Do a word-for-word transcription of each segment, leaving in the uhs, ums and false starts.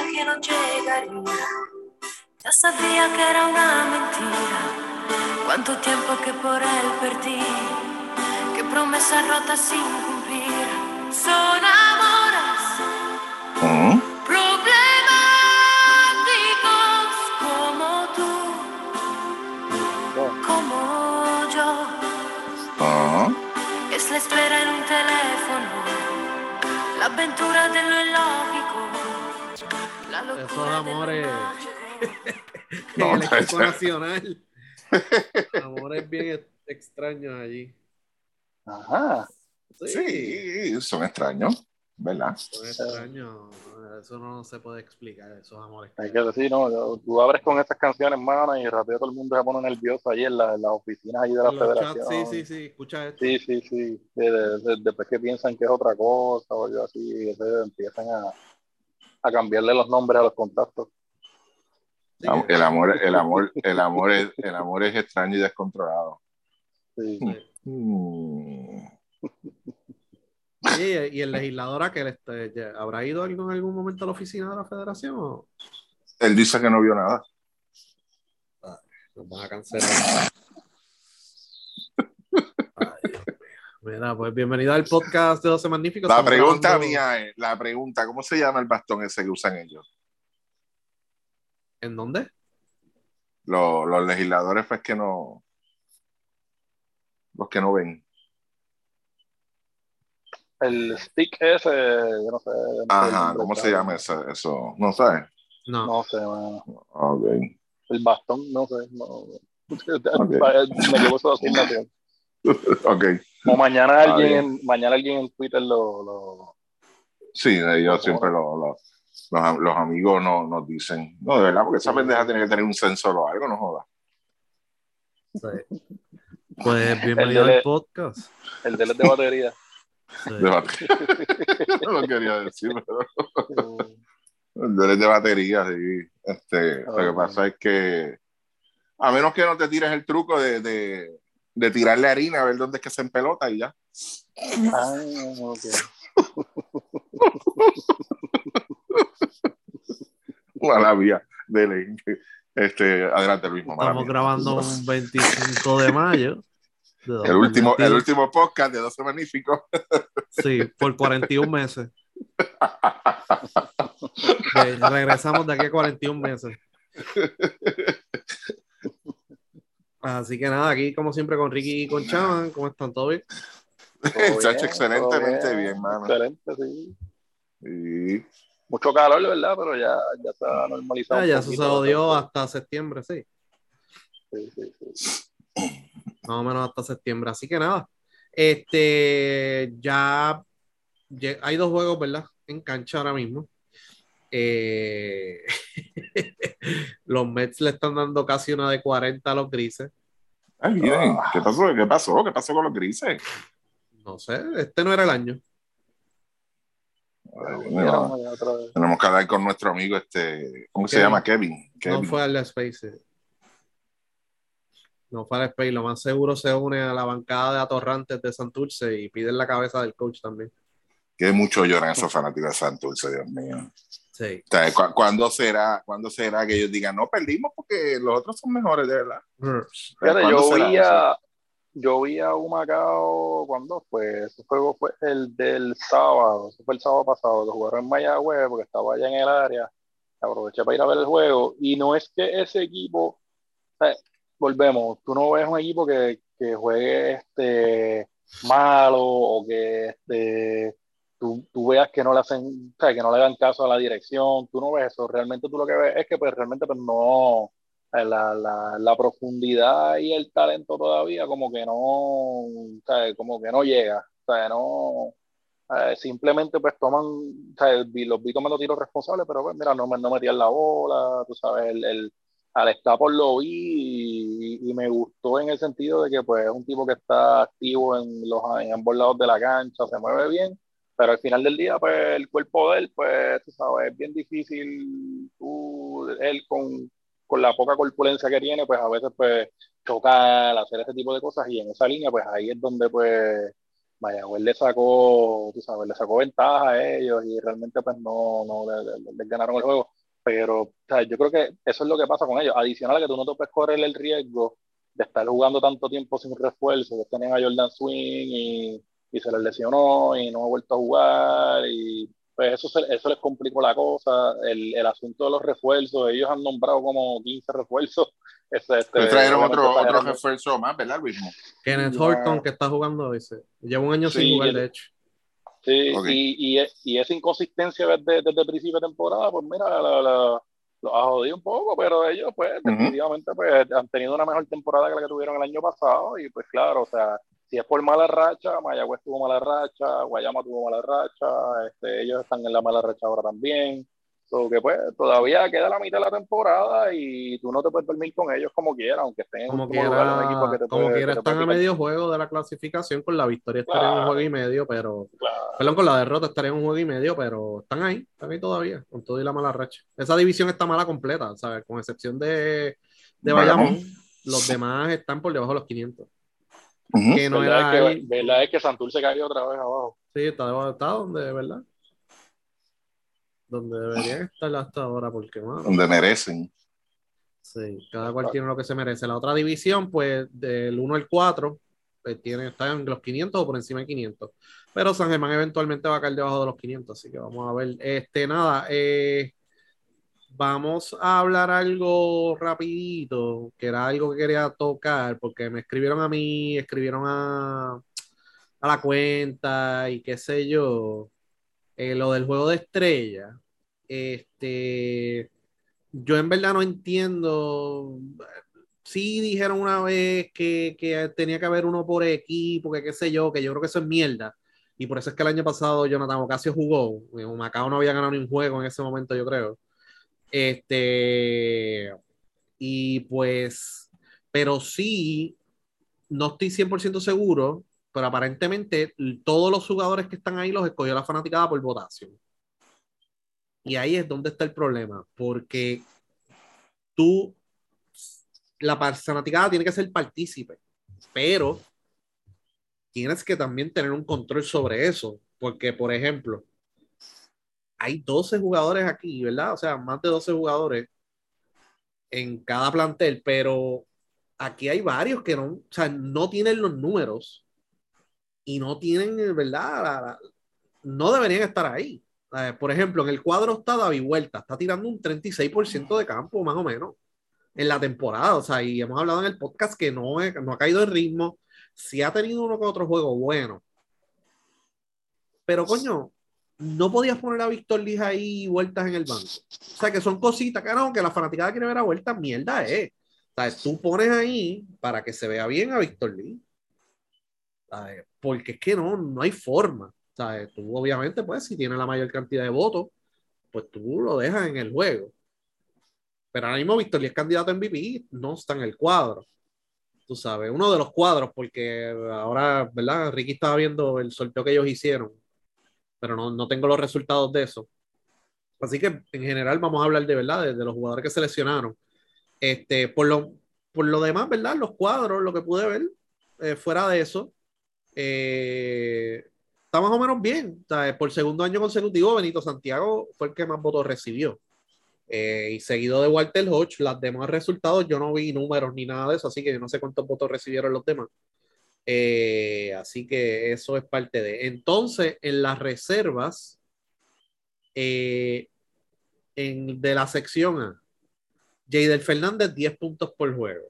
que no llegaría. Ya sabía que era una mentira. Cuánto tiempo que por él perdí. Qué promesas rotas sin cumplir. Son amores ¿Mm? problemáticos como tú, como yo. ¿Ah? Es la espera en un teléfono, la aventura de lo ilógico, la locura Esos amores de la noche. en No, el te- equipo te- nacional. Amores bien ex- extraños allí. Ajá. Sí, Sí, son extraños, ¿verdad? son extraños. Eso no se puede explicar, esos amores. Hay que decir, no, yo- tú abres con estas canciones, mano, y rápido todo el mundo se pone nervioso ahí en, la, en las oficinas ahí de la En los federación. chats, sí, sí, sí, escucha esto. Sí, sí, sí. De- de- de- después que piensan que es otra cosa o algo así, entonces empiezan a, a cambiarle los nombres a los contactos. Sí, Am- que- El amor, el amor, el amor es, el amor es extraño y descontrolado. Sí. sí. Mm. Oye, y el legislador aquel, este, ya- ¿habrá ido algo en algún momento a la oficina de la federación o Él dice que no vio nada. nos van a cancelar? Ay, Dios mío. Mira, pues bienvenido al podcast de doce Magníficos. La Estamos pregunta grabando- mía es, la pregunta, ¿cómo se llama el bastón ese que usan ellos? ¿En dónde? Los, los legisladores, pues que no, los que no ven. El stick ese, yo no sé. el Ajá, nombre ¿cómo se claro. llama eso? eso? ¿No sabes? No. No sé, mano. Ok. El bastón, no sé. No. Ok. Me llevo su asignación. Ok. O mañana Está alguien, bien. en, mañana alguien en Twitter lo, lo, Sí, yo lo siempre pone. lo, lo- los, los amigos no, nos dicen. No, de verdad, porque esa Sí. pendeja tiene que tener un sensor o algo, no joda. Sí. Pues bienvenido El de- al podcast. El de, de batería. Sí. De batería. No lo quería decir, pero Sí. el de, de batería, sí. Este, Lo que Ok. pasa es que a menos que no te tires el truco de, de, de tirarle harina a ver dónde es que se empelota y ya. Ah, ok. Mala vía. Dele. Este, adelante, Luis. Mala Estamos mía. grabando un veinticinco de mayo. De El último, el dos mil veintidós. último podcast de doce Magníficos. Sí, por cuarenta y un meses. De- regresamos de aquí a cuarenta y un meses. Así que nada, aquí como siempre con Ricky y con Chaman. ¿Cómo están? ¿Todo bien? Todo Chacho, bien, excelentemente todo bien, mano. Excelente, sí. Sí. Mucho calor, ¿verdad? Pero ya, ya está normalizado. Ah, un ya eso se poquito, odió ¿verdad? hasta septiembre, sí. Sí, sí, sí. Más o menos hasta septiembre. Así que nada. Este, ya, ya hay dos juegos, ¿verdad? En cancha ahora mismo. Eh, los Mets le están dando casi una de cuarenta a los Grises. Ay, bien. ¿Qué pasó? ¿Qué pasó? ¿Qué pasó con los grises? No sé, este no era el año. Ay, Dios Mira, mío. mira, otra vez. Tenemos que hablar con nuestro amigo, este, ¿cómo se Kevin. llama? Kevin. Kevin. No fue al Space. No fue al Space. Lo más seguro se une a la bancada de atorrantes de Santurce y piden la cabeza del coach también. Que mucho lloran esos fanáticos de Santurce, Dios mío. Sí. O sea, ¿cu- ¿cuándo será, ¿cuándo será que ellos digan, no perdimos porque los otros son mejores, de verdad? Fíjate, ¿Cuándo yo será vi eso? a, yo vi a Humacao, ¿cuándo fue? Ese juego fue el del sábado, ese fue el sábado pasado, que jugaron en Mayagüez porque estaba allá en el área. Aproveché para ir a ver el juego y no es que ese equipo, o sea, volvemos, tú no ves un equipo que, que juegue este malo o que este tú, tú veas que no le hacen, o sea, que no le dan caso a la dirección, tú no ves eso, realmente tú lo que ves es que pues realmente pues no la, la, la profundidad y el talento todavía como que no, o sea, como que no llega, o sea, no eh, simplemente pues toman, o sea, vi- los vi tomando tiros responsables, pero pues mira, no, me- no metían la bola, tú sabes, el, el al Stafford lo vi y, y me gustó en el sentido de que pues es un tipo que está activo en los en ambos lados de la cancha, se mueve bien, pero al final del día pues el cuerpo de él pues tú sabes, es bien difícil tú, él con, con la poca corpulencia que tiene pues a veces pues chocar, hacer ese tipo de cosas y en esa línea pues ahí es donde pues Mayagüez le sacó, tú sabes, le sacó ventaja a ellos y realmente pues no, no les le, le ganaron el juego. pero o sea, yo creo que eso es lo que pasa con ellos. Adicional a que tú no te puedes correr el riesgo de estar jugando tanto tiempo sin refuerzo, que tenían a Jordan Swing y, y se les lesionó y no ha vuelto a jugar y pues eso, se, eso les complicó la cosa, el, el asunto de los refuerzos, ellos han nombrado como quince refuerzos. Este, este, trajeron otro, otro refuerzo más, ¿verdad, Luis? Kenneth Horton, que está jugando, dice. Lleva un año sí, sin jugar, el, de hecho. Sí, okay. y, y, y esa inconsistencia desde, desde el principio de temporada, pues mira, la, la, lo ha jodido un poco, pero ellos pues uh-huh. definitivamente pues, han tenido una mejor temporada que la que tuvieron el año pasado y pues claro, o sea, si es por mala racha, Mayagüez tuvo mala racha, Guayama tuvo mala racha, este, ellos están en la mala racha ahora también. So que pues todavía queda la mitad de la temporada y tú no te puedes dormir con ellos como quieras, aunque estén en como último quiera, lugar, un equipo que te como puede, quiera que te están puede a medio juego de la clasificación, con la victoria claro, estarían en un juego y medio, pero claro. perdón, con la derrota estarían en un juego y medio, pero están ahí, están ahí todavía, con todo y la mala racha. Esa división está mala completa, ¿sabes? Con excepción de, de Bayamón, los demás están por debajo de los quinientos. Uh-huh. Que no ¿Verdad, era es que, ¿Verdad es que Santurce cayó otra vez abajo? Sí, está, está donde, ¿verdad? Donde deberían estar hasta ahora, porque bueno, donde merecen. Sí, cada cual tiene lo que se merece. La otra división, pues, del uno al cuatro, pues, tiene, está en los quinientos o por encima de quinientos. Pero San Germán eventualmente va a caer debajo de los quinientos, así que vamos a ver. Este, nada, eh, vamos a hablar algo rapidito, que era algo que quería tocar, porque me escribieron a mí, escribieron a, a la cuenta y qué sé yo, eh, lo del juego de estrella. Este, yo en verdad no entiendo. Sí dijeron una vez que, que tenía que haber uno por equipo, que qué sé yo, que yo creo que eso es mierda. Y por eso es que el año pasado Jonathan Ocasio jugó. Macao no había ganado ni un juego en ese momento, yo creo. Este, y pues, pero sí, no estoy cien por ciento seguro, pero aparentemente todos los jugadores que están ahí los escogió la fanaticada por votación. Y ahí es donde está el problema, porque tú, la fanaticada tiene que ser partícipe, pero tienes que también tener un control sobre eso, porque, por ejemplo, hay doce jugadores aquí, ¿verdad? O sea, más de doce jugadores en cada plantel, pero aquí hay varios que no, o sea, no tienen los números y no tienen, ¿verdad? La, la, no deberían estar ahí. Eh, por ejemplo, en el cuadro está David Huerta, está tirando un treinta y seis por ciento de campo, más o menos, en la temporada. O sea, y hemos hablado en el podcast que no, he, no ha caído el ritmo, sí ha tenido uno con otro juego bueno. Pero, coño, no podías poner a Víctor Liz ahí vueltas en el banco. O sea, que son cositas, que no, que la fanaticada quiere ver a vueltas, mierda es. O sea, tú pones ahí para que se vea bien a Víctor Liz. ¿Sabes? Porque es que no, no hay forma. ¿Sabes? Tú, obviamente, pues, si tienes la mayor cantidad de votos, pues tú lo dejas en el juego. Pero ahora mismo Víctor Liz es candidato a M V P, no está en el cuadro. Tú sabes, uno de los cuadros, porque ahora, ¿verdad? Ricky estaba viendo el sorteo que ellos hicieron, pero no, no tengo los resultados de eso. Así que en general vamos a hablar de verdad, de, de los jugadores que seleccionaron. Este, por, lo, por lo demás, ¿verdad? Los cuadros, lo que pude ver, eh, fuera de eso, eh, está más o menos bien. O sea, por segundo año consecutivo, Benito Santiago fue el que más votos recibió. Eh, y seguido de Walter Hodge, los demás resultados yo no vi números ni nada de eso, así que yo no sé cuántos votos recibieron los demás. Eh, así que eso es parte de. Entonces, en las reservas, eh, en, de la sección A, Jeider Fernández, diez puntos por juego.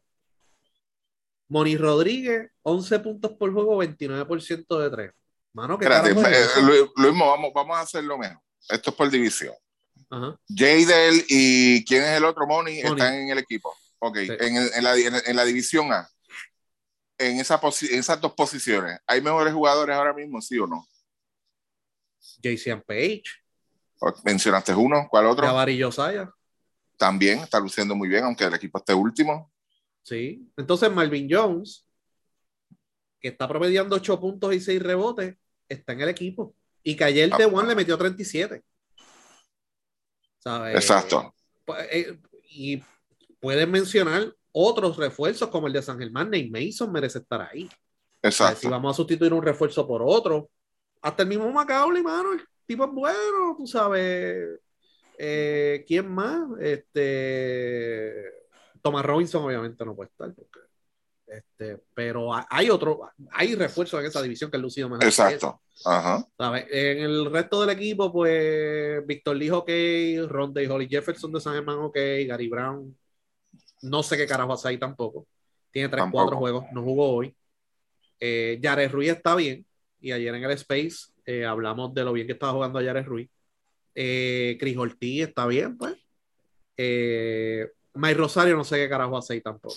Moni Rodríguez, once puntos por juego, veintinueve por ciento de tres. Mano, ¿qué Espérate, carajo es eh, eso? Luis, Luis, vamos, vamos a hacerlo mejor. Esto es por división. Ajá. Jeider y ¿quién es el otro? Moni, Moni. están en el equipo. Ok, Sí. en, el, en, la, en, en la división A, en, esa posi- en esas dos posiciones, ¿hay mejores jugadores ahora mismo, sí o no? Jason Page. Mencionaste uno, ¿cuál otro? Jabari Josiah. También está luciendo muy bien, aunque el equipo esté último. Sí. Entonces Marvin Jones, que está promediando ocho puntos y seis rebotes, está en el equipo. Y que ayer The One le metió treinta y siete. ¿Sabes? Exacto. Y pueden mencionar otros refuerzos como el de San Germán. Nate Mason merece estar ahí. Exacto. Si vamos a sustituir un refuerzo por otro, hasta el mismo Macaulay, mano, el tipo es bueno, tú sabes. Eh, ¿quién más? Este, Thomas Robinson obviamente no puede estar, porque, este, pero hay otro, hay refuerzos en esa división que han lucido mejor. Exacto. Ajá. ¿Sabes? En el resto del equipo, pues, Víctor Lee, ok, Rondé y Holly Jefferson de San Germán, ok, Gary Brown, no sé qué carajo hace ahí tampoco. Tiene tres, Tampoco. cuatro juegos, no jugó hoy. Eh, Jared Ruiz está bien, y ayer en el Space eh, hablamos de lo bien que estaba jugando Jared Ruiz. Eh, Chris Ortiz está bien, pues. Eh, Mike Rosario no sé qué carajo hace ahí tampoco.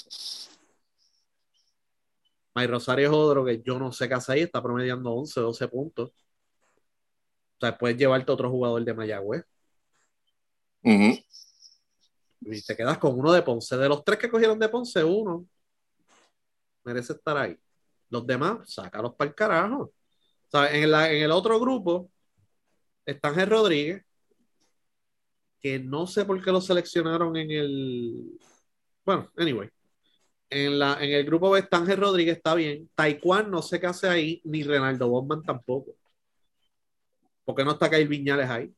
Mike Rosario es otro que yo no sé qué hace ahí, está promediando once, doce puntos. O sea, puedes llevarte a otro jugador de Mayagüez. Uh-huh. Y te quedas con uno de Ponce. De los tres que cogieron de Ponce, uno merece estar ahí. Los demás, sácalos para el carajo. ¿Sabes? En, la, en el otro grupo está Ángel Rodríguez, que no sé por qué lo seleccionaron en el. Bueno, anyway. En, la, en el grupo B está Ángel Rodríguez, está bien. Taekwondo no sé qué hace ahí, ni Renaldo Bosman tampoco. ¿Por qué no está Kyle Viñales ahí?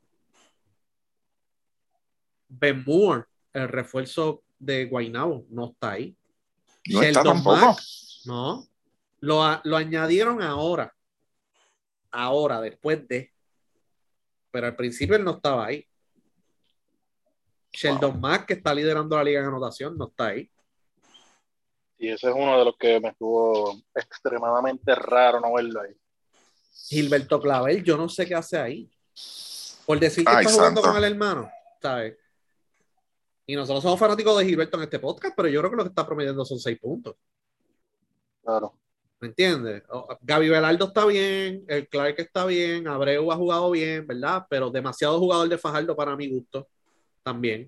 Ben Moore, el refuerzo de Guaynabo, no está ahí. No Sheldon está tampoco. Mack, no. Lo, lo añadieron ahora. Ahora, después de. Pero al principio él no estaba ahí. Sheldon wow. Mack, que está liderando la liga en anotación, no está ahí. Y ese es uno de los que me estuvo extremadamente raro no verlo ahí. Gilberto Clavel, yo no sé qué hace ahí. Por decir que Ay, está jugando santo. con el hermano, ¿sabes? Y nosotros somos fanáticos de Gilberto en este podcast, pero yo creo que lo que está promediando son seis puntos. Claro. ¿Me entiendes? Gaby Velardo está bien, el Clark está bien, Abreu ha jugado bien, ¿verdad? Pero demasiado jugador de Fajardo para mi gusto también.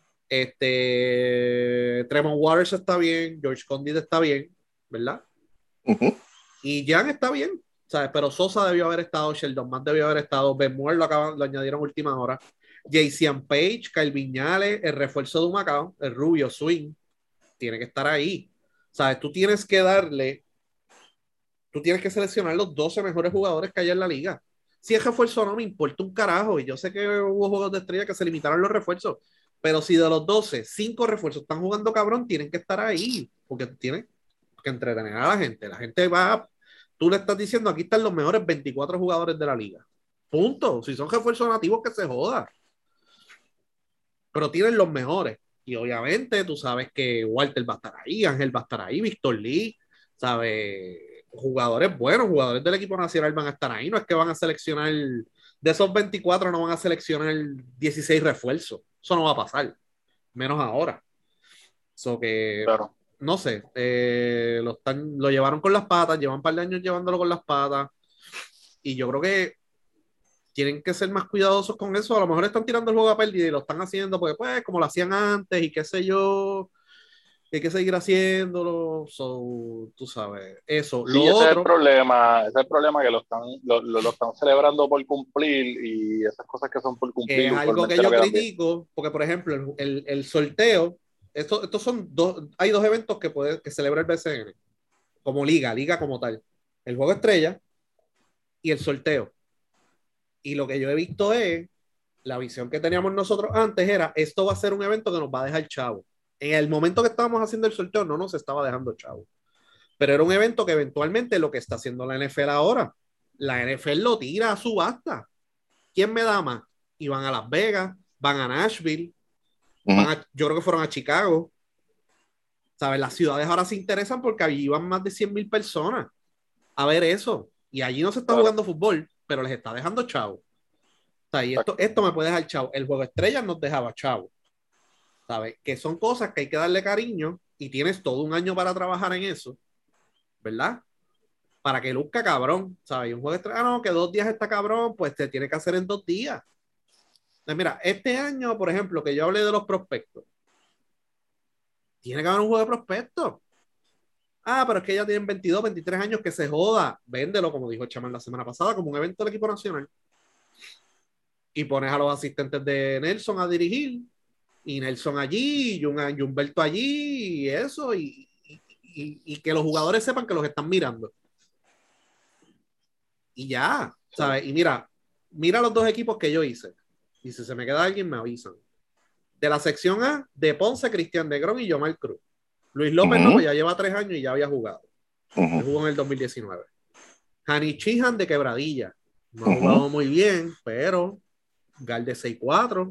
Este Tremont Waters está bien, George Condit está bien, ¿verdad? Uh-huh. Y Jan está bien, ¿sabes? Pero Sosa debió haber estado, Sheldon Mack debió haber estado, Ben Moore lo, acaban, lo añadieron última hora. Jaycean Page, Kyle Viñales, el refuerzo de Humacao, el rubio swing, tiene que estar ahí. ¿Sabes? Tú tienes que darle, tú tienes que seleccionar los doce mejores jugadores que hay en la liga. Si es refuerzo no me importa un carajo, y yo sé que hubo juegos de estrella que se limitaron los refuerzos, pero si de los doce, cinco refuerzos están jugando cabrón, tienen que estar ahí, porque tienen que entretener a la gente. La gente va, tú le estás diciendo, aquí están los mejores veinticuatro jugadores de la liga. Punto. Si son refuerzos nativos, que se joda. Pero tienen los mejores. Y obviamente tú sabes que Walter va a estar ahí, Ángel va a estar ahí, Víctor Lee, ¿sabes? Jugadores buenos, jugadores del equipo nacional van a estar ahí. No es que van a seleccionar, de esos veinticuatro no van a seleccionar dieciséis refuerzos. Eso no va a pasar. Menos ahora. So que, claro. no sé, eh, lo, están, lo llevaron con las patas, llevan un par de años llevándolo con las patas. Y yo creo que tienen que ser más cuidadosos con eso. A lo mejor están tirando el juego a pérdida y lo están haciendo porque, pues, como lo hacían antes y qué sé yo, hay que seguir haciéndolo. So, tú sabes, eso. Sí, lo ese otro, es el problema, ese es el problema que lo están, lo, lo, lo están celebrando por cumplir y esas cosas que son por cumplir. que es algo que yo critico, porque, por ejemplo, el, el, el sorteo, esto, estos son dos, hay dos eventos que, puede, que celebra el B C N, como liga, liga como tal. El juego estrella y el sorteo. Y lo que yo he visto es, la visión que teníamos nosotros antes era, esto va a ser un evento que nos va a dejar chavo. En el momento que estábamos haciendo el sorteo no nos estaba dejando chavo. Pero era un evento que eventualmente lo que está haciendo la N F L ahora, la N F L lo tira a subasta. ¿Quién me da más? Y van a Las Vegas, van a Nashville, uh-huh. van a, yo creo que fueron a Chicago. ¿Sabes? Las ciudades ahora se interesan porque allí iban más de cien mil personas a ver eso. Y allí no se está claro. jugando fútbol, pero les está dejando chavo. O sea, y esto, esto me puede dejar chavo. El juego estrella nos dejaba chavo. ¿Sabes? Que son cosas que hay que darle cariño y tienes todo un año para trabajar en eso, ¿verdad? Para que luzca cabrón, ¿sabes? Y un juego estrella, no, que dos días está cabrón, pues te tiene que hacer en dos días. Entonces, mira, este año, por ejemplo, que yo hablé de los prospectos, tiene que haber un juego de prospectos. Ah, pero es que ya tienen veintidós, veintitrés años, que se joda. Véndelo, como dijo Chamán la semana pasada, como un evento del equipo nacional. Y pones a los asistentes de Nelson a dirigir, y Nelson allí, y, un, y Humberto allí, y eso, y, y, y, y que los jugadores sepan que los están mirando. Y ya, ¿sabes? Y mira, mira los dos equipos que yo hice. Y si se me queda alguien, me avisan. De la sección A, de Ponce, Cristian de Gron y Yomar Cruz. Luis López, uh-huh. no, pues ya lleva tres años y ya había jugado. Uh-huh. Jugó en el dos mil diecinueve. Hani Chihan de Quebradilla. No ha uh-huh. jugado muy bien, pero Gal de seis cuatro.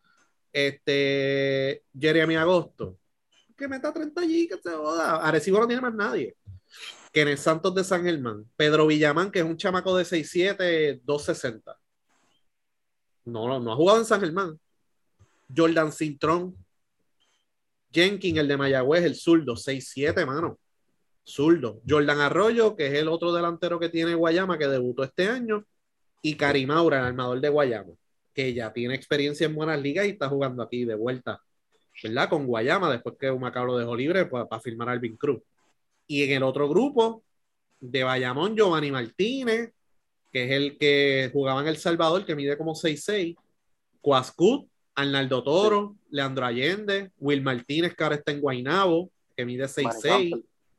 Este, Jeremy Agosto, que meta treinta allí, que se joda. Arecibo no tiene más nadie. Kenneth Santos de San Germán. Pedro Villamán, que es un chamaco de seis siete, dos sesenta. No, no, no ha jugado en San Germán. Jordan Cintrón. Jenkins, el de Mayagüez, el zurdo, seis siete, mano. Zurdo. Jordan Arroyo, que es el otro delantero que tiene Guayama, que debutó este año. Y Karim Maura, el armador de Guayama, que ya tiene experiencia en buenas ligas y está jugando aquí de vuelta, ¿verdad? Con Guayama, después que Humacao lo dejó libre para, para firmar a Alvin Cruz. Y en el otro grupo, de Bayamón, Giovanni Martínez, que es el que jugaba en El Salvador, que mide como seis seis. Cuascut, Arnaldo Toro, Leandro Allende, Will Martínez, que ahora está en Guaynabo, que mide seis seis.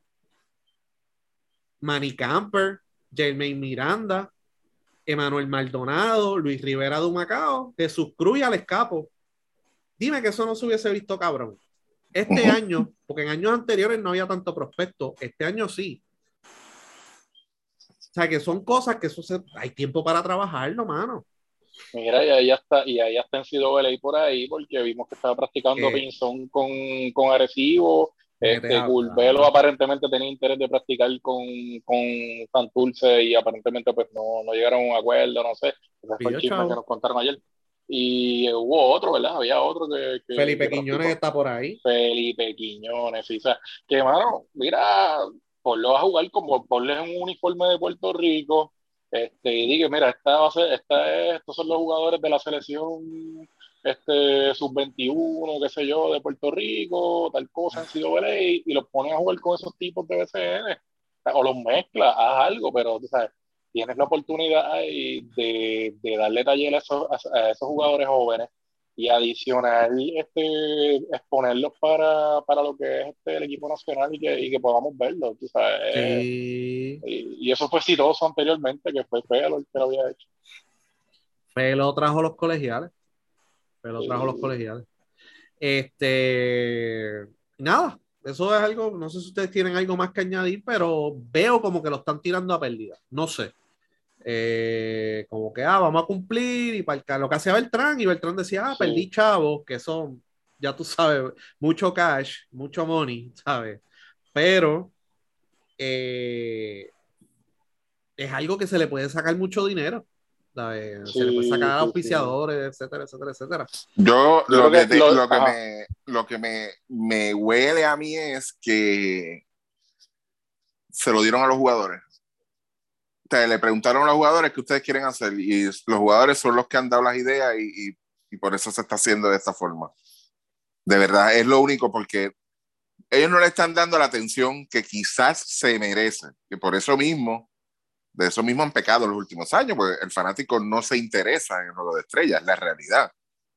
Manny Camper, Jermaine Miranda, Emanuel Maldonado, Luis Rivera de Humacao, Jesús Cruz y Alex Capo. Dime que eso no se hubiese visto, cabrón. Este uh-huh. año, porque en años anteriores no había tanto prospecto, este año sí. O sea, que son cosas que eso se... hay tiempo para trabajarlo, mano. Mira, y ahí está, y ahí está en C W A por ahí, porque vimos que estaba practicando ¿Qué? Pinzón con, con Arecibo. Este, Gulbelo aparentemente tenía interés de practicar con, con Santurce y aparentemente pues no, no llegaron a un acuerdo, no sé. Ese fue el chisme chavo. que nos contaron ayer. Y hubo otro, ¿verdad? Había otro que... que Felipe que Quiñones está por ahí. Felipe Quiñones, sí. O sea, que, mano, mira, ponlo a jugar como ponle un uniforme de Puerto Rico, este, y diga, mira, esta va a ser, esta es, estos son los jugadores de la selección este, sub veintiuno, qué sé yo, de Puerto Rico, tal cosa en C W A, y los pones a jugar con esos tipos de B C N, o los mezclas, haz algo, pero tú sabes, tienes la oportunidad ahí de, de darle taller a esos, a esos jugadores jóvenes y adicional este, exponerlos para, para lo que es este, el equipo nacional y que, y que podamos verlo, tú sabes. Sí. Y, y eso fue exitoso anteriormente, que fue Pelo el que lo había hecho. Pelo trajo los colegiales. Pelo Sí. trajo los colegiales. Este, nada, eso es algo, no sé si ustedes tienen algo más que añadir, pero veo como que lo están tirando a pérdida, no sé. Eh, como que, ah, vamos a cumplir, y para lo que hacía Beltrán, y Beltrán decía, ah, sí. perdí chavos, que son, ya tú sabes, mucho cash, mucho money, ¿sabes? Pero eh, es algo que se le puede sacar mucho dinero, ¿sabes? Sí, se le puede sacar a auspiciadores, sí. etcétera, etcétera, etcétera. Yo, Yo lo, que, que, lo, lo, que me, lo que me, me huele a mí es que se lo dieron a los jugadores. O sea, le preguntaron a los jugadores qué ustedes quieren hacer y los jugadores son los que han dado las ideas y, y, y por eso se está haciendo de esta forma. De verdad, es lo único, porque ellos no le están dando la atención que quizás se merecen, que por eso mismo, de eso mismo han pecado los últimos años, porque el fanático no se interesa en el juego de estrellas, es la realidad.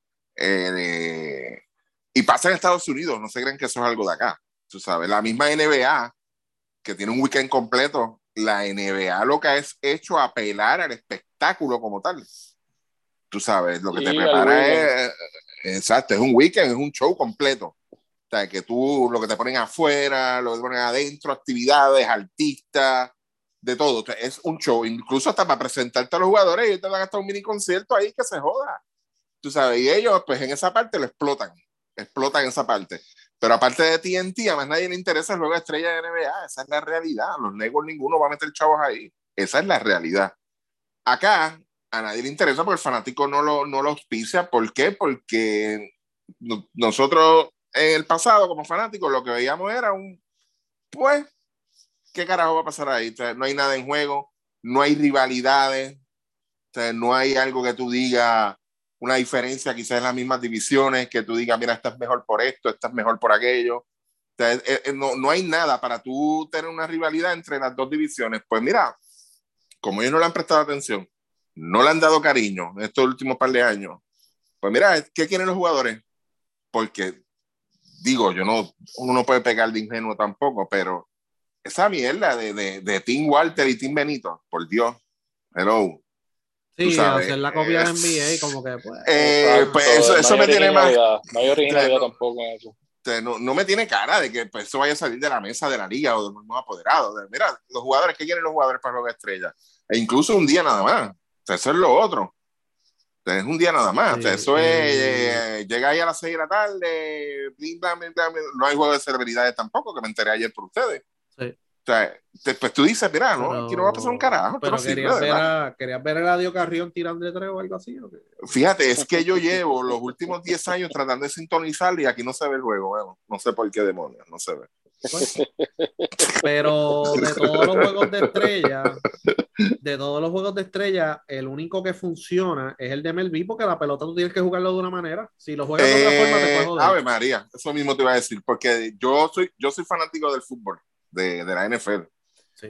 Eh, y pasa en Estados Unidos, no se creen que eso es algo de acá. Tú sabes, la misma N B A, que tiene un weekend completo, la N B A lo que ha hecho apelar al espectáculo como tal. Tú sabes, lo que sí, te prepara es, exacto, es un weekend, es un show completo. O sea, que tú, lo que te ponen afuera, lo que te ponen adentro, actividades, artistas, de todo. O sea, es un show, incluso hasta para presentarte a los jugadores, y te dan hasta un mini concierto ahí que se joda. Tú sabes, y ellos, pues en esa parte lo explotan, explotan esa parte. Pero aparte de T N T, a más nadie le interesa el juego de estrella de N B A. Esa es la realidad. Los negros ninguno va a meter chavos ahí. Esa es la realidad. Acá a nadie le interesa porque el fanático no lo, no lo auspicia. ¿Por qué? Porque no, nosotros en el pasado como fanáticos lo que veíamos era un, pues, ¿qué carajo va a pasar ahí? O sea, no hay nada en juego, no hay rivalidades, o sea, no hay algo que tú digas, una diferencia quizás en las mismas divisiones, que tú digas, mira, esta es mejor por esto, esta es mejor por aquello. O sea, eh, eh, no, no hay nada para tú tener una rivalidad entre las dos divisiones. Pues mira, como ellos no le han prestado atención, no le han dado cariño en estos últimos par de años, pues mira, ¿qué quieren los jugadores? Porque, digo, yo no, uno no puede pegar de ingenuo tampoco, pero esa mierda de, de, de Tim Walter y Tim Benito, por Dios, hello. O Sí, sabes. hacer la copia de N B A, como que pues. Eh, pues eso, no eso hay me tiene más. No hay originalidad no, tampoco en eso. No, no me tiene cara de que pues, eso vaya a salir de la mesa de la liga o de los nuevos apoderados. De, mira, los jugadores, ¿qué quieren los jugadores para jugar estrella? E incluso un día nada más. O sea, eso es lo otro. O sea, es un día nada más. Sí, o sea, eso eh, es. Llega ahí a las seis de la tarde. Bling, bling, bling, bling. No hay juego de celebridades tampoco, que me enteré ayer por ustedes. Sí. O sea, después tú dices, mira, no, pero, aquí no va a pasar un carajo. Pero no querías, sirve, ver a, ¿querías ver a Eladio Carrión tirando de tres o algo así? ¿O qué? Fíjate, es que yo llevo los últimos diez años tratando de sintonizar y aquí no se ve el juego. Bueno, no sé por qué demonios, no se ve. Pues, pero de todos los juegos de estrella, de todos los juegos de estrella, el único que funciona es el de M L B, porque la pelota tú tienes que jugarlo de una manera. Si lo juegas eh, de otra forma, te puedo joder. Ave María, eso mismo te iba a decir, porque yo soy, yo soy fanático del fútbol, de, de la N F L. Sí.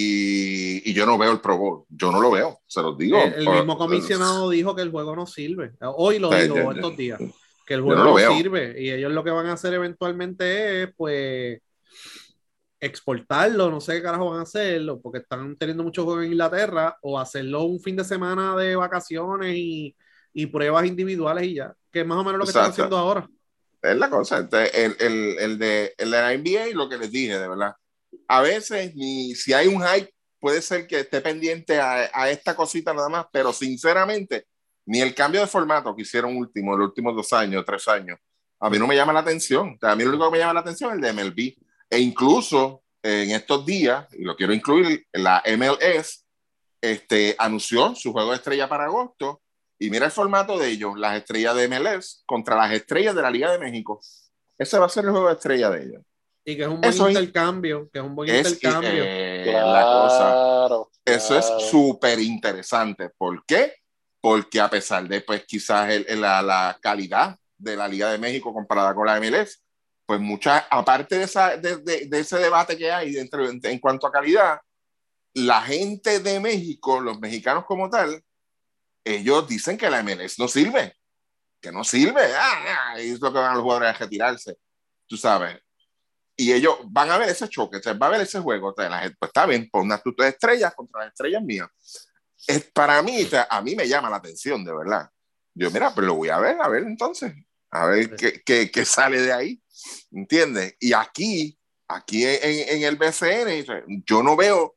Y, y yo no veo el Pro Bowl, yo no lo veo, se los digo. El, el mismo comisionado dijo que el juego no sirve. Hoy lo o sea, dijo yo, estos yo, días, que el juego no, no sirve. Y ellos lo que van a hacer eventualmente es, pues, exportarlo, no sé qué carajo van a hacerlo, porque están teniendo muchos juegos en Inglaterra, o hacerlo un fin de semana de vacaciones y, y pruebas individuales y ya, que es más o menos lo que Exacto. están haciendo ahora. Es la cosa, el, el, el, de, el de la N B A, lo que les dije, de verdad. A veces, ni si hay un hype, puede ser que esté pendiente a, a esta cosita nada más, pero sinceramente, ni el cambio de formato que hicieron último, los últimos dos años, tres años, a mí no me llama la atención. O sea, a mí lo único que me llama la atención es el de M L B. E incluso en estos días, y lo quiero incluir, la M L S este, anunció su juego de estrella para agosto, y mira el formato de ellos, las estrellas de M L S contra las estrellas de la Liga de México. Ese va a ser el juego de estrella de ellos. Y que es un buen Eso intercambio, que es un buen es, intercambio. Eh, claro, la cosa. Eso claro. es súper interesante. ¿Por qué? Porque a pesar de, pues, quizás el, el, la, la calidad de la Liga de México comparada con la M L S, pues muchas, aparte de, esa, de, de, de ese debate que hay dentro, en, en cuanto a calidad, la gente de México, los mexicanos como tal, ellos dicen que la M L S no sirve, que no sirve, ah, ah, es lo que van a los jugadores a retirarse, tú sabes. Y ellos van a ver ese choque, entonces va a ver ese juego, entonces la gente, pues está bien, por unas tutas de estrellas contra las estrellas mías. Es, para mí, o sea, a mí me llama la atención, de verdad. Yo, mira, pero lo voy a ver, a ver entonces, a ver sí. qué, qué, qué sale de ahí, ¿entiendes? Y aquí, aquí en, en el B C N, yo no veo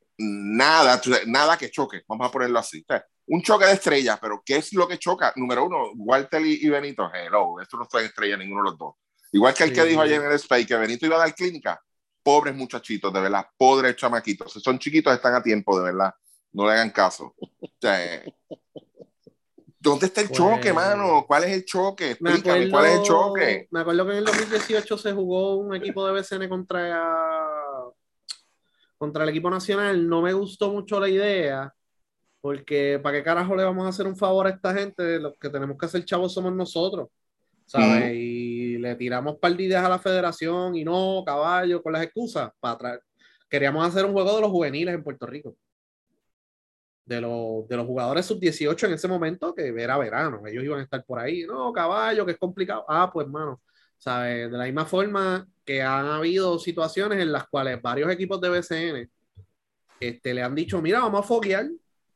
nada, nada que choque, vamos a ponerlo así. O sea, un choque de estrellas, pero ¿qué es lo que choca? Número uno, Walter y, y Benito, hello, esto no fue estrella ninguno de los dos. Igual que el sí. que dijo ayer en el Space, que Benito iba a dar clínica, pobres muchachitos, de verdad, pobres chamaquitos, si son chiquitos están a tiempo, de verdad, no le hagan caso. O sea, ¿dónde está el pues, choque, mano? ¿Cuál es el choque? Explícame, acuerdo, ¿cuál es el choque? Me acuerdo que en el dos mil dieciocho se jugó un equipo de B C N contra contra el equipo nacional. No me gustó mucho la idea, porque ¿para qué carajo le vamos a hacer un favor a esta gente? Los que tenemos que hacer chavos somos nosotros, ¿sabes? Mm. Y le tiramos par de ideas a la federación y no, caballo, con las excusas para atrás. Queríamos hacer un juego de los juveniles en Puerto Rico. De, los, de los jugadores sub dieciocho en ese momento, que era verano, ellos iban a estar por ahí. No, caballo, que es complicado. Ah, pues, mano, ¿sabes? De la misma forma que han habido situaciones en las cuales varios equipos de B C N este, le han dicho, mira, vamos a foguear.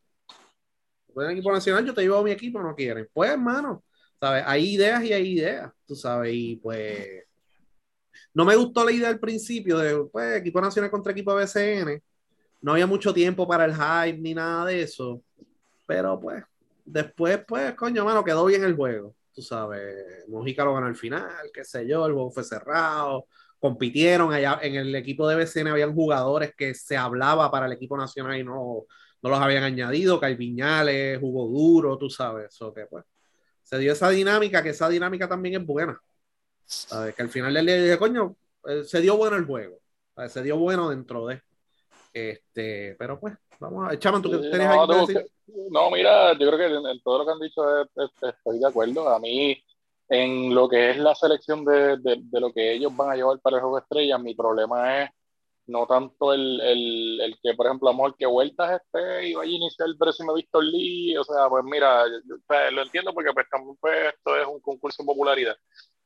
El equipo nacional, yo te llevo a mi equipo, no quieren. Pues, hermano, ¿sabes? Hay ideas y hay ideas, tú sabes, y pues no me gustó la idea al principio de, pues, equipo nacional contra equipo de B C N. No había mucho tiempo para el hype ni nada de eso, pero pues, después, pues, coño, mano, quedó bien el juego, tú sabes. Mojica lo ganó al final, qué sé yo, el juego fue cerrado, compitieron allá en el equipo de B C N, habían jugadores que se hablaba para el equipo nacional y no, no los habían añadido, Calviñales, jugó duro, tú sabes, eso que pues, se dio esa dinámica, que esa dinámica también es buena, ¿sabes? Que al final del día dije, coño, se dio bueno el juego, ¿sabes? Se dio bueno dentro de este, pero pues, vamos a Chaman, ¿tú qué tenías no, algo que decir? No, mira, yo creo que en, en todo lo que han dicho es, es, estoy de acuerdo. A mí, en lo que es la selección de, de, de lo que ellos van a llevar para el juego de estrellas, mi problema es no tanto el, el, el que, por ejemplo, a lo mejor que Vueltas esté y vaya a iniciar el próximo Víctor Lee, o sea, pues mira, yo, pues, lo entiendo porque pues también pues, esto es un concurso de popularidad.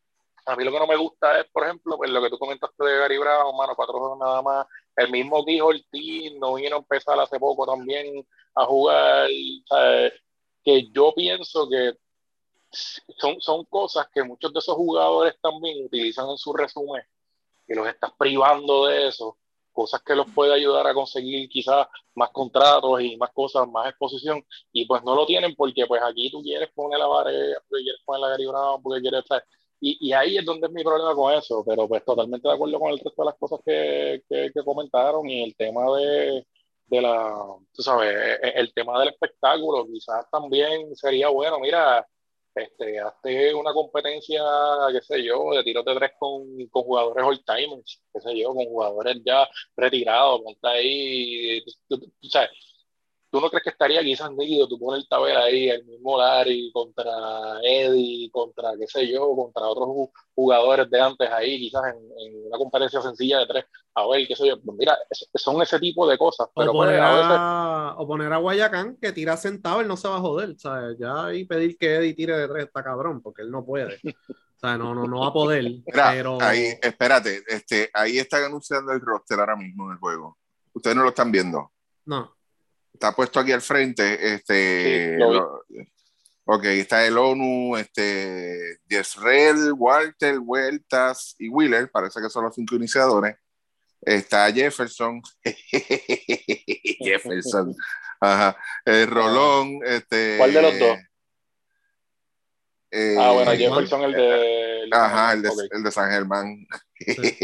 A mí lo que no me gusta es, por ejemplo, pues lo que tú comentaste de Gary Brown, mano, cuatro juegos nada más. El mismo Guijo Ortiz no vino a empezar hace poco también a jugar. ¿Sabes? Que yo pienso que son, son cosas que muchos de esos jugadores también utilizan en su resumen, que los estás privando de eso, cosas que los puede ayudar a conseguir quizás más contratos y más cosas, más exposición, y pues no lo tienen porque pues aquí tú quieres poner la Varela, porque quieres poner la Gary Brown, porque quieres estar, y, y ahí es donde es mi problema con eso, pero pues totalmente de acuerdo con el resto de las cosas que, que, que comentaron y el tema de, de la, tú sabes, el, el tema del espectáculo, quizás también sería bueno, mira, este, hazte una competencia, qué sé yo, de tiros de tres con, con jugadores all-timers, qué sé yo, con jugadores ya retirados, ponte ahí, tú, tú, tú sabes, ¿tú no crees que estaría quizás nítido tú poner el tabel ahí, el mismo Larry contra Eddie, contra qué sé yo, contra otros ju- jugadores de antes ahí, quizás en, en una competencia sencilla de tres, a ver, qué sé yo, pues mira, es- son ese tipo de cosas, O pero pues poner a veces, a, o poner a Guayacán que tira sentado, él no se va a joder, ¿sabes? Ya ahí pedir que Eddie tire de tres está cabrón, porque él no puede. O sea, no, no, no va a poder, Mira, ahí, pero espérate, este, ahí están anunciando el roster ahora mismo en el juego. Ustedes no lo están viendo. no. Está puesto aquí al frente, sí, este, lo vi. lo- ok, está el ONU, este, Yesrel, Walter, Huertas y Wheeler, parece que son los cinco iniciadores. Está Jefferson, Jefferson, ajá, eh, Ah, Rolón, ¿cuál de los dos? este, Ah, bueno, eh, San Juan, Jefferson, el eh, de, el de San ajá, Germán, el de, ok. el de San Germán. sí.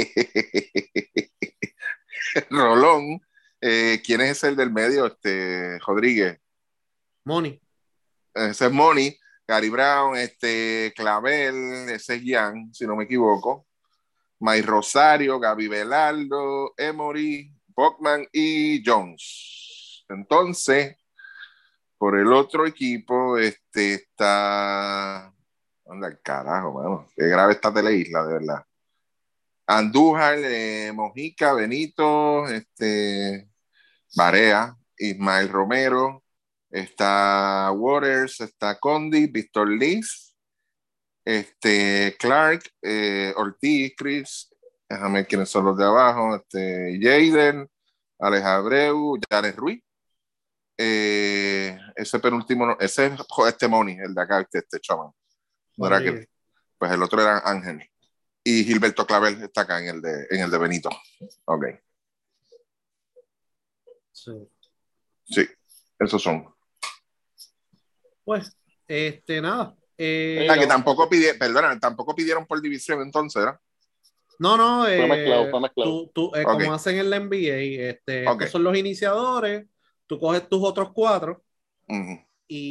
Rolón, eh, ¿quién es el del medio? Este, Rodríguez. Money. Ese es Money, Gary Brown, este, Clavel, ese es Jan, si no me equivoco. May Rosario, Gaby Belardo, Emory, Bachman y Jones. Entonces, por el otro equipo, este está. Anda el carajo, mano. Qué grave está Teleisla, de verdad. Andújar, eh, Mojica, Benito, este, Barea, Ismael Romero, está Waters, está Condi, Víctor Liz, este, Clark, eh, Ortiz, Chris, déjame ver quiénes son los de abajo, este, Jaden, Alex Abreu, Janes Ruiz, eh, ese penúltimo, no, ese es este Moni, el de acá, este, este chaval, no era aquel, Rodríguez. pues el otro era Ángel. Y Gilberto Clavel está acá en el de, en el de Benito. Ok. Sí. Sí, esos son. Pues, este, nada. Eh, Ah, que Sí, no, tampoco eso pidieron, perdona, tampoco pidieron por división entonces, ¿verdad? no, no, fue mezclado, eh, fue mezclado. tú, tú, eh, Ok, como hacen en la N B A, este, ok. estos son los iniciadores, tú coges tus otros cuatro Uh-huh.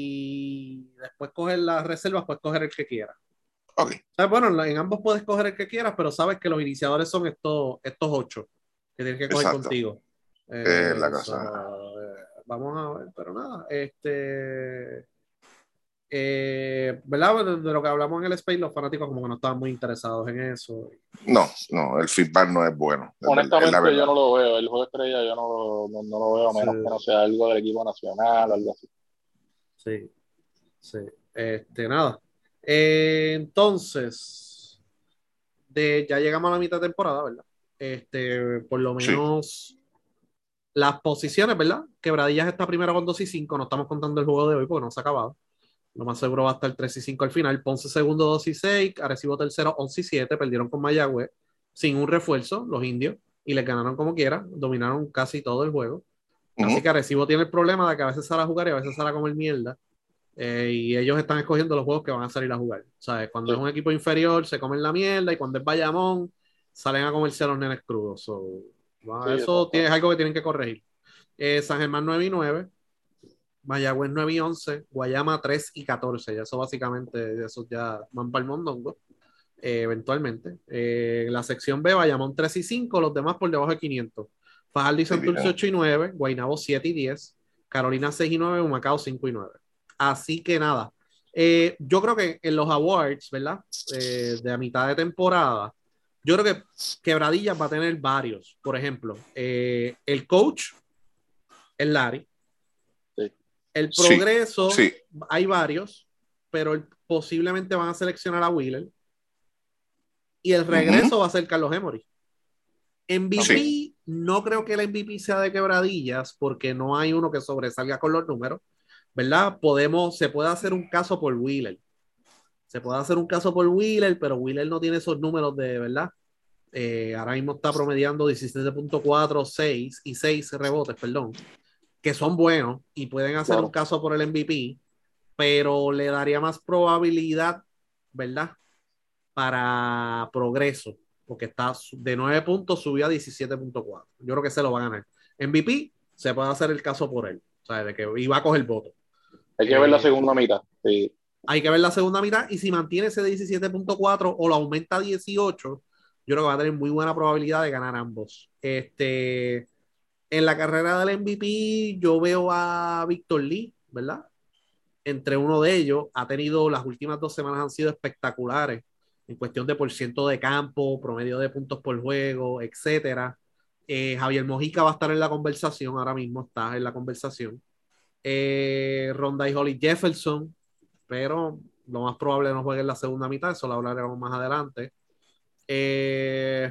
y después coges las reservas, puedes coger el que quieras. Ok, O sea, bueno, en, la- en ambos puedes coger el que quieras, pero sabes que los iniciadores son estos, estos ocho que tienes que coger exacto. contigo. Es Eh, la cosa. so, eh, vamos a ver, pero nada, este, eh, ¿verdad? De, de lo que hablamos en el Space, los fanáticos como que no estaban muy interesados en eso. No, no, el feedback no es bueno, es, ver- es la Honestamente, yo verdad. no lo veo. El juego de estrella yo no lo, no, no lo veo, a Sí, menos que no sea algo del equipo nacional o algo así. sí, sí. Este, nada. Eh, entonces, de, ya llegamos a la mitad de temporada, ¿verdad? Este, por lo Sí. menos las posiciones, ¿verdad? Quebradillas está primero con dos y cinco, no estamos contando el juego de hoy porque no se ha acabado. Lo más seguro va a estar tres y cinco al final. Ponce segundo, dos y seis. Arecibo tercero, once y siete. Perdieron con Mayagüez sin un refuerzo, los indios, y les ganaron como quiera. Dominaron casi todo el juego. Así que Uh-huh. Arecibo tiene el problema de que a veces sale a jugar y a veces sale a comer mierda. Eh, y ellos están escogiendo los juegos que van a salir a jugar. ¿Sabes? Cuando es Sí, un equipo inferior, se comen la mierda. Y cuando es Bayamón, salen a comerse a los nenes crudos. So, sí, bueno, eso eso tiene, es pasa. algo que tienen que corregir. Eh, San Germán nueve y nueve. Mayagüez nueve y once, Guayama tres y catorce. Ya eso básicamente, esos ya van para el mondongo, eh, eventualmente. Eh, la sección B, Bayamón tres y cinco, los demás por debajo de quinientos. Fajardo y Sí, Santurce bien. ocho y nueve, Guaynabo siete y diez, Carolina seis y nueve, Humacao cinco y nueve. Así que nada. Eh, yo creo que en los awards, ¿verdad? Eh, de a mitad de temporada, yo creo que Quebradillas va a tener varios. Por ejemplo, eh, el coach, el Larry. Sí. El Sí, progreso, sí. hay varios, pero el- posiblemente van a seleccionar a Wheeler. Y el regreso Uh-huh. va a ser Carlos Emory. M V P, sí. No creo que el M V P sea de quebradillas, porque no hay uno que sobresalga con los números, ¿verdad? Podemos, se puede hacer un caso por Wheeler. Se puede hacer un caso por Wheeler, pero Wheeler no tiene esos números de, ¿verdad? Eh, ahora mismo está promediando diecisiete punto cuatro, seis y seis rebotes, perdón, que son buenos y pueden hacer claro. un caso por el M V P, pero le daría más probabilidad, ¿verdad? Para progreso, porque está de nueve puntos, subió a diecisiete punto cuatro. Yo creo que se lo va a ganar. M V P, se puede hacer el caso por él, o sea, de que iba a coger voto. Hay que eh, ver la segunda mitad, sí. Hay que ver la segunda mitad, y si mantiene ese diecisiete punto cuatro o lo aumenta a dieciocho, yo creo que va a tener muy buena probabilidad de ganar ambos. Este, en la carrera del M V P, yo veo a Victor Lee, ¿verdad? Entre uno de ellos, ha tenido, las últimas dos semanas han sido espectaculares en cuestión de por ciento de campo, promedio de puntos por juego, etcétera. Eh, Javier Mojica va a estar en la conversación, ahora mismo está en la conversación. Eh, Ronda y Holly Jefferson, pero lo más probable no juegue en la segunda mitad, eso lo hablaremos más adelante. Eh,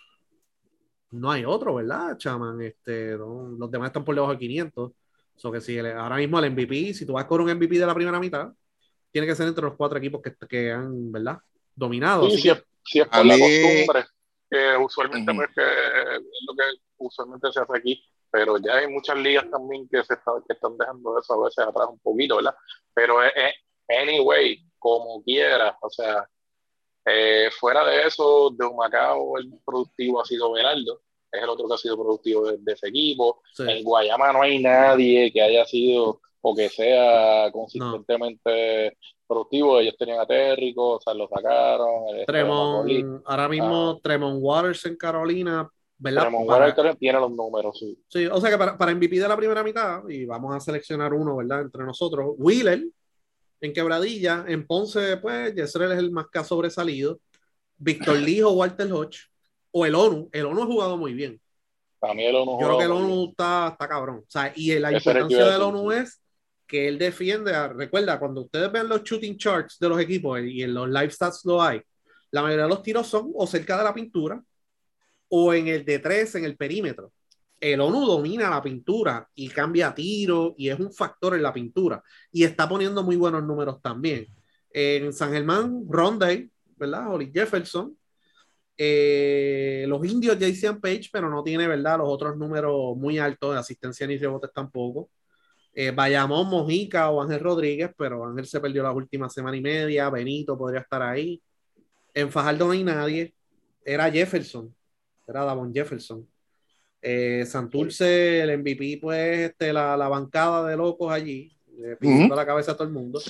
no hay otro, ¿verdad, chaman? Este, no, los demás están por debajo de quinientos. So que si el, ahora mismo el M V P, si tú vas con un M V P de la primera mitad, tiene que ser entre los cuatro equipos que, que han, ¿verdad? Dominado. Sí, así si, que... es, si es por a la mí... costumbre, que usualmente uh-huh. pues, que es lo que usualmente se hace aquí, pero ya hay muchas ligas también que se está, que están dejando eso a veces atrás un poquito, ¿verdad? Pero es, es anyway, como quieras, o sea, eh, fuera de eso, de Humacao el productivo ha sido Beraldo, es el otro que ha sido productivo de, de ese equipo. Sí. En Guayama no hay nadie que haya sido o que sea consistentemente no. productivo. Ellos tenían a Terrico, o sea, lo sacaron. Tremont, ahora mismo ah. Tremont Waters en Carolina, ¿verdad? Tremont para... Waters tiene los números, sí. Sí, o sea que para, para M V P de la primera mitad, y vamos a seleccionar uno, ¿verdad? Entre nosotros, Wheeler en Quebradilla, en Ponce, pues, Yesrel es el más que ha sobresalido. Víctor Lee o Walter Hodge, o el ONU. El ONU ha jugado muy bien. Para mí el ONU Yo creo que el ONU está, está cabrón. O sea, y la Ese importancia del ONU es que él defiende. Recuerda, cuando ustedes ven los shooting charts de los equipos y en los live stats lo hay, la mayoría de los tiros son o cerca de la pintura o en el de tres, en el perímetro. El ONU domina la pintura y cambia tiro y es un factor en la pintura y está poniendo muy buenos números también. En San Germán, Rondé, ¿verdad? Holly Jefferson. Eh, los indios Jason Page, pero no tiene, ¿verdad?, los otros números muy altos de asistencia ni rebotes tampoco. Eh, Bayamón, Mojica o Ángel Rodríguez, pero Ángel se perdió la última semana y media. Benito podría estar ahí. En Fajardo no hay nadie. Era Jefferson, era Davon Jefferson. Eh, Santurce, el M V P, pues este, la, la bancada de locos allí, eh, pidiendo uh-huh. la cabeza a todo el mundo.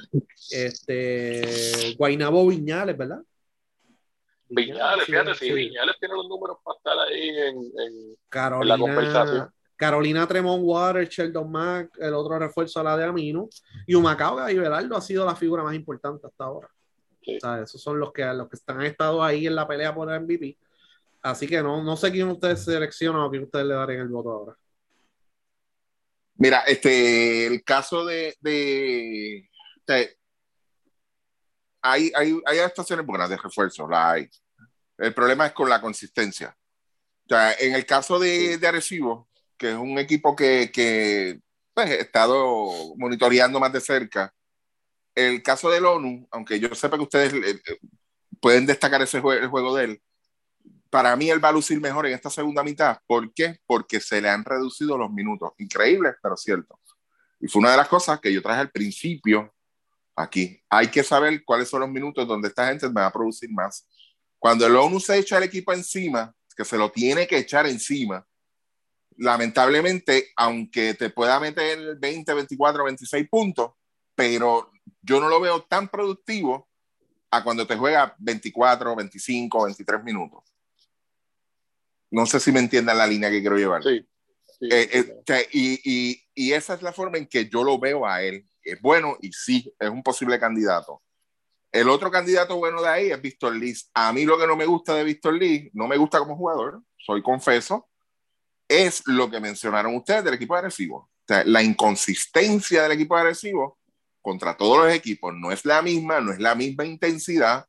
Este, Guaynabo Viñales, ¿verdad? Viñales, fíjate, sí, sí, Viñales tiene los números para estar ahí en, en, Carolina, en la conversación. Carolina, Tremont Waters, Sheldon Mack, el otro refuerzo a la de Amino, y Humacao y Beraldo ha sido la figura más importante hasta ahora. Sí. O sea, esos son los que, los que están, han estado ahí en la pelea por el M V P. Así que no, no sé quién ustedes seleccionan o quién ustedes le darían el voto ahora. Mira, este, el caso de, de, de hay, hay, hay estaciones buenas de refuerzo, la hay. El problema es con la consistencia. O sea, en el caso de, de Arecibo, que es un equipo que, que pues, he estado monitoreando más de cerca, el caso del ONU, aunque yo sepa que ustedes eh, pueden destacar ese jue- el juego de él, para mí él va a lucir mejor en esta segunda mitad. ¿Por qué? Porque se le han reducido los minutos. Increíble, pero cierto. Y fue una de las cosas que yo traje al principio aquí. Hay que saber cuáles son los minutos donde esta gente me va a producir más. Cuando el ONU se echa el equipo encima, que se lo tiene que echar encima, lamentablemente, aunque te pueda meter veinte, veinticuatro, veintiséis puntos, pero yo no lo veo tan productivo a cuando te juega veinticuatro, veinticinco, veintitrés minutos. No sé si me entiendan la línea que quiero llevar. Sí. sí eh, eh, que, y, y, y esa es la forma en que yo lo veo a él. Es bueno y sí, es un posible candidato. El otro candidato bueno de ahí es Víctor Lee. A mí lo que no me gusta de Víctor Lee, no me gusta como jugador, soy confeso, es lo que mencionaron ustedes del equipo de Arecibo. O sea, la inconsistencia del equipo de Arecibo contra todos los equipos no es la misma, no es la misma intensidad.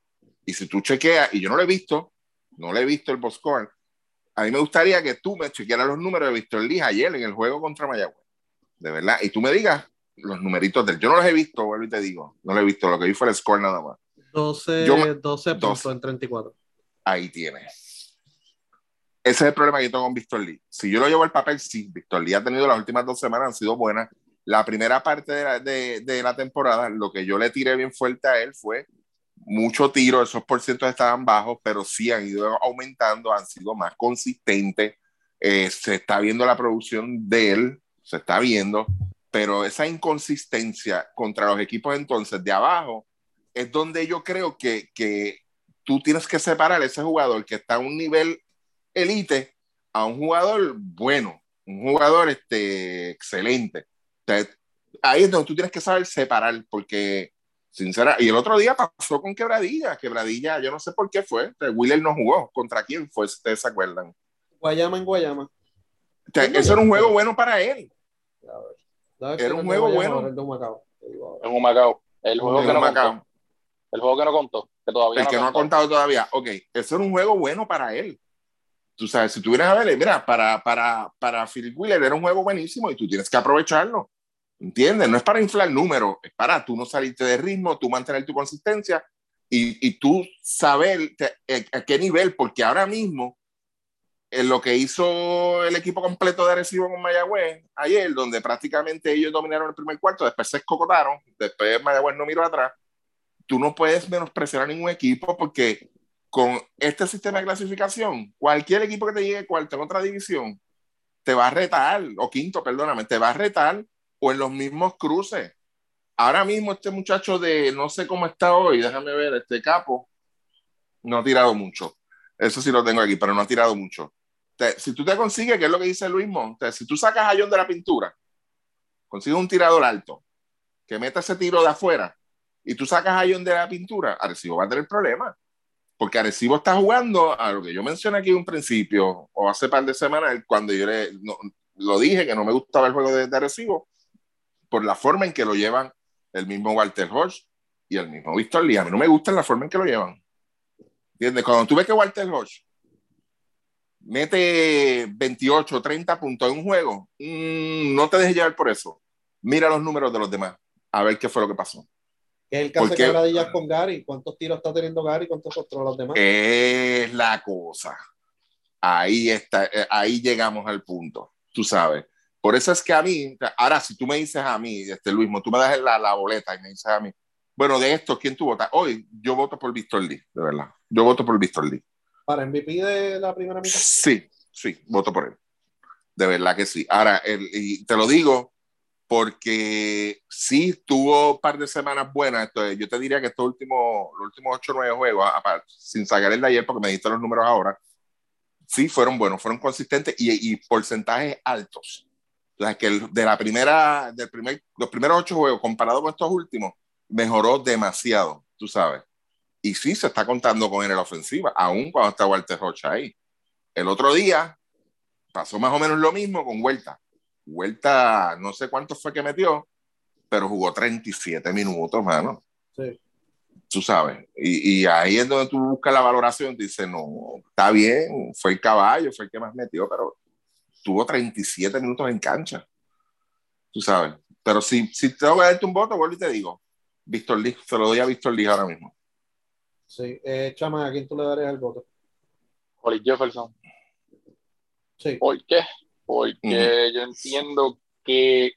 Y si tú chequeas, y yo no lo he visto, no le he visto el box score, a mí me gustaría que tú me chequearas los números de Víctor Liz ayer en el juego contra Mayagüez. De verdad. Y tú me digas los numeritos del. Yo no los he visto, vuelvo y te digo. No lo he visto. Lo que vi fue el score nada más. doce, Yo, doce puntos doce. en treinta y cuatro. Ahí tienes. Ese es el problema que yo tengo con Víctor Liz. Si yo lo llevo al papel, sí. Víctor Liz ha tenido las últimas dos semanas, han sido buenas. La primera parte de la, de, de la temporada, lo que yo le tiré bien fuerte a él fue mucho tiro. Esos porcientos estaban bajos, pero sí han ido aumentando, han sido más consistentes. Eh, se está viendo la producción de él, se está viendo, pero esa inconsistencia contra los equipos entonces de abajo es donde yo creo que, que tú tienes que separar a ese jugador que está a un nivel elite a un jugador bueno, un jugador este, excelente. Entonces, ahí es donde tú tienes que saber separar, porque sincera, y el otro día pasó con Quebradilla, Quebradilla, yo no sé por qué fue, Wheeler no jugó, ¿contra quién fue? ¿Ustedes se acuerdan? Guayama en Guayama. O sea, eso era un juego bueno para él. Era un juego bueno. El de Humacao. En Humacao. El juego en que no Humacao. contó. El juego que no contó. Que todavía el no que no ha contado todavía. Ok, eso era un juego bueno para él. Tú sabes, si tú vienes a ver, mira, para, para, para Phil Wheeler era un juego buenísimo y tú tienes que aprovecharlo. ¿Entiendes? No es para inflar números, es para tú no salirte de ritmo, tú mantener tu consistencia y, y tú saber te, a, a qué nivel, porque ahora mismo en lo que hizo el equipo completo de Arecibo con Mayagüez ayer, donde prácticamente ellos dominaron el primer cuarto, después se escocotaron, después Mayagüez no miró atrás, tú no puedes menospreciar a ningún equipo porque con este sistema de clasificación, cualquier equipo que te llegue cuarto en otra división te va a retar, o quinto, perdóname, te va a retar o en los mismos cruces. Ahora mismo este muchacho de, no sé cómo está hoy, déjame ver, este Capo, no ha tirado mucho. Eso sí lo tengo aquí, pero no ha tirado mucho. Te, si tú te consigues, que es lo que dice Luis Monte, si tú sacas a John de la pintura, consigues un tirador alto, que meta ese tiro de afuera, y tú sacas a John de la pintura, Arecibo va a tener problemas. Porque Arecibo está jugando a lo que yo mencioné aquí en un principio, o hace par de semanas, cuando yo le, no, lo dije, que no me gustaba el juego de, de Arecibo, por la forma en que lo llevan el mismo Walter Hodge y el mismo Víctor Liz. A mí no me gusta la forma en que lo llevan. ¿Entiendes? Cuando tú ves que Walter Hodge mete veintiocho, treinta puntos en un juego, mmm, no te dejes llevar por eso. Mira los números de los demás, a ver qué fue lo que pasó. ¿Qué es el caso de Quebradillas con Gary? ¿Cuántos tiros está teniendo Gary? ¿Cuántos controla los demás? Es la cosa. Ahí está, ahí llegamos al punto, tú sabes. Por eso es que a mí, ahora si tú me dices a mí, este Luis, tú me das la, la boleta y me dices a mí, bueno, de esto, ¿quién tú votas? Hoy yo voto por Víctor Liz, de verdad. Yo voto por Víctor Liz. ¿Para M V P de la primera mitad? Sí, sí, voto por él. De verdad que sí. Ahora, el, y te lo digo porque sí tuvo un par de semanas buenas. Entonces, yo te diría que estos últimos, los últimos ocho o nueve juegos, aparte, sin sacar el de ayer porque me diste los números ahora, sí fueron buenos, fueron consistentes y, y porcentajes altos. O sea, que el, de la primera, del primer, los primeros ocho juegos comparado con estos últimos, mejoró demasiado, tú sabes. Y sí se está contando con él en la ofensiva, aún cuando está Walter Rocha ahí. El otro día pasó más o menos lo mismo con Huerta. Huerta, no sé cuánto fue que metió, pero jugó treinta y siete minutos, mano. Sí. Tú sabes. Y, y ahí es donde tú buscas la valoración. Dices, no, está bien, fue el caballo, fue el que más metió, pero tuvo treinta y siete minutos en cancha. Tú sabes. Pero si, si tengo que darte un voto, vuelvo y te digo, Víctor Liz, se lo doy a Víctor Liz ahora mismo. Sí. Eh, Chama, ¿a quién tú le darías el voto? Hollis Jefferson. Sí. ¿Por qué? Porque uh-huh. yo entiendo que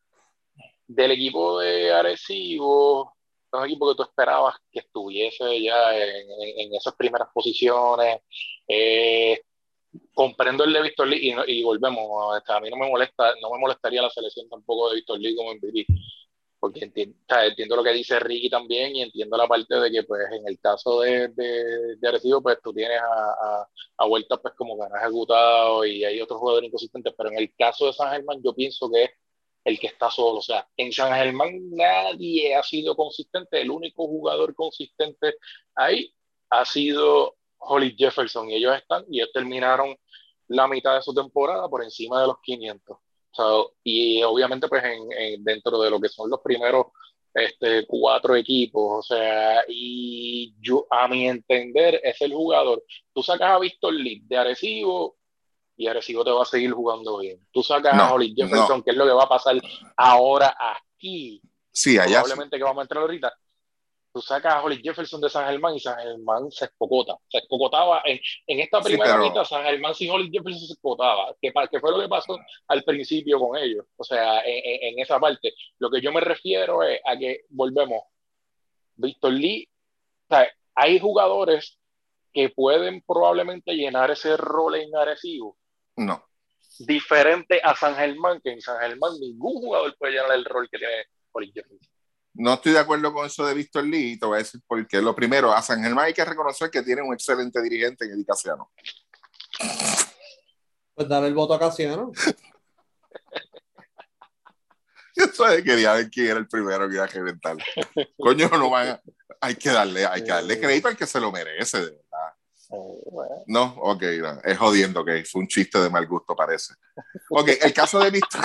del equipo de Arecibo, los equipos que tú esperabas que estuviese ya en, en, en esas primeras posiciones, eh, comprendo el de Víctor Liz y, no, y volvemos, a, a mí no me molesta, no me molestaría la selección tampoco de Víctor Liz como M V P, porque entiendo, o sea, entiendo lo que dice Ricky también y entiendo la parte de que pues en el caso de, de, de Arecibo pues tú tienes a, a, a Huerta pues como que no ha ejecutado y hay otros jugadores inconsistentes, pero en el caso de San Germán yo pienso que es el que está solo, o sea, en San Germán nadie ha sido consistente, el único jugador consistente ahí ha sido Hollis Jefferson y ellos están, y ellos terminaron la mitad de su temporada por encima de los quinientos. O sea, y obviamente pues en, en, dentro de lo que son los primeros este, cuatro equipos, o sea, y yo, a mi entender, es el jugador. Tú sacas a Víctor Lee de Arecibo y Arecibo te va a seguir jugando bien. Tú sacas a No, Holly no. Jefferson, que es lo que va a pasar ahora aquí, Sí, allá sí. probablemente que vamos a entrar ahorita. Tú sacas a Holly Jefferson de San Germán y San Germán se escocota. Se escocotaba en, en esta Sí, primera mitad, pero San Germán sin Holly Jefferson se escotaba. ¿Qué, qué fue lo que pasó al principio con ellos? O sea, en, en, en esa parte. Lo que yo me refiero es a que volvemos. Víctor Lee, o sea, hay jugadores que pueden probablemente llenar ese rol en Arecibo, no. diferente a San Germán, que en San Germán ningún jugador puede llenar el rol que tiene Holly Jefferson. No estoy de acuerdo con eso de Víctor Lee y te voy a decir por qué. Lo primero, a San Germán hay que reconocer que tiene un excelente dirigente en Eddie Casiano. Pues dar el voto a Casiano. Eso es, quería ver quién era el primero que iba a reventar. Coño, no van a, hay que darle, hay que darle crédito al que se lo merece, de verdad. No, ok, no, es jodiendo, que fue un chiste de mal gusto, parece. Ok, el caso de Víctor.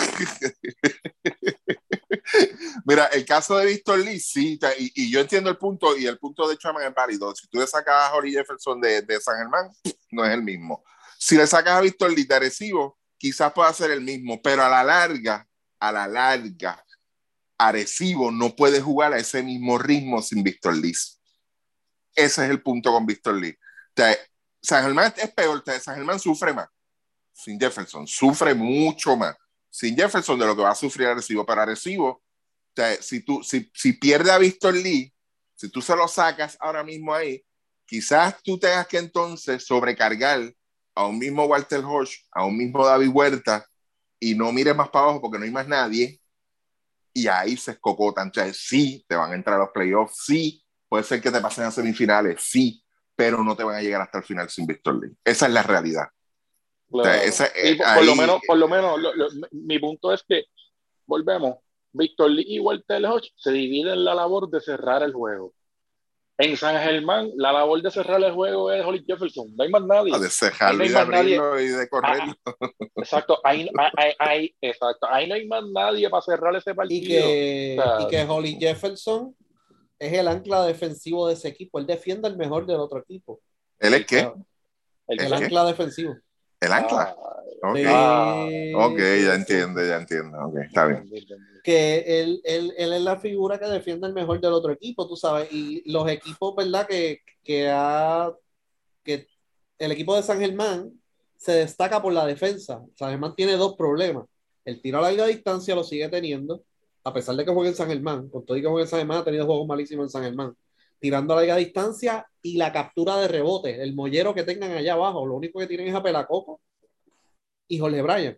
Mira, el caso de Víctor Lee, sí, y, y yo entiendo el punto, y el punto de Chapman es válido. Si tú le sacas a Holly Jefferson de, de San Germán, no es el mismo. Si le sacas a Víctor Lee de Arecibo, quizás pueda ser el mismo, pero a la larga, a la larga, Arecibo no puede jugar a ese mismo ritmo sin Víctor Lee. Ese es el punto con Víctor Lee. O sea, San Germán es peor, o sea, San Germán sufre más. Sin Jefferson, sufre mucho más. Sin Jefferson de lo que va a sufrir Arecibo. Para Arecibo, o sea, si, tú, si, si pierde a Víctor Lee, si tú se lo sacas ahora mismo ahí, quizás tú tengas que entonces sobrecargar a un mismo Walter Hodge, a un mismo David Huerta, y no mires más para abajo porque no hay más nadie, y ahí se escocotan. O sea, sí, te van a entrar a los playoffs, sí, puede ser que te pasen a semifinales, sí, pero no te van a llegar hasta el final sin Víctor Lee. Esa es la realidad. Claro. O sea, esa, y eh, por, ahí, por lo menos, por lo menos lo, lo, mi punto es que, volvemos, Víctor Lee y Walter Hodge se dividen la labor de cerrar el juego. En San Germán, la labor de cerrar el juego es Holly Jefferson. No hay más nadie. de Ahí cejarlo no hay y de más nadie. abrirlo y de correrlo. Ah, exacto, ahí, ahí, ahí, exacto. Ahí no hay más nadie para cerrar ese partido. Y que, O sea, y que Holly Jefferson es el ancla defensivo de ese equipo. Él defiende el mejor del otro equipo. ¿Él es qué? El, el ¿El ancla qué? defensivo. ¿El ancla? Ah, Ok. Sí, Ok, sí, ya sí, entiendo, sí. ya entiendo. Ok, está bien. Que él, él, él es la figura que defiende el mejor del otro equipo, tú sabes. Y los equipos, ¿verdad? Que, que, ha, que el equipo de San Germán se destaca por la defensa. San Germán tiene dos problemas. El tiro a larga distancia lo sigue teniendo, a pesar de que juegue en San Germán. Con todo y que juegue en San Germán, ha tenido juegos malísimos en San Germán. Tirando a larga distancia y la captura de rebote, el mollero que tengan allá abajo. Lo único que tienen es a Pelacoco y Jorge Bryan.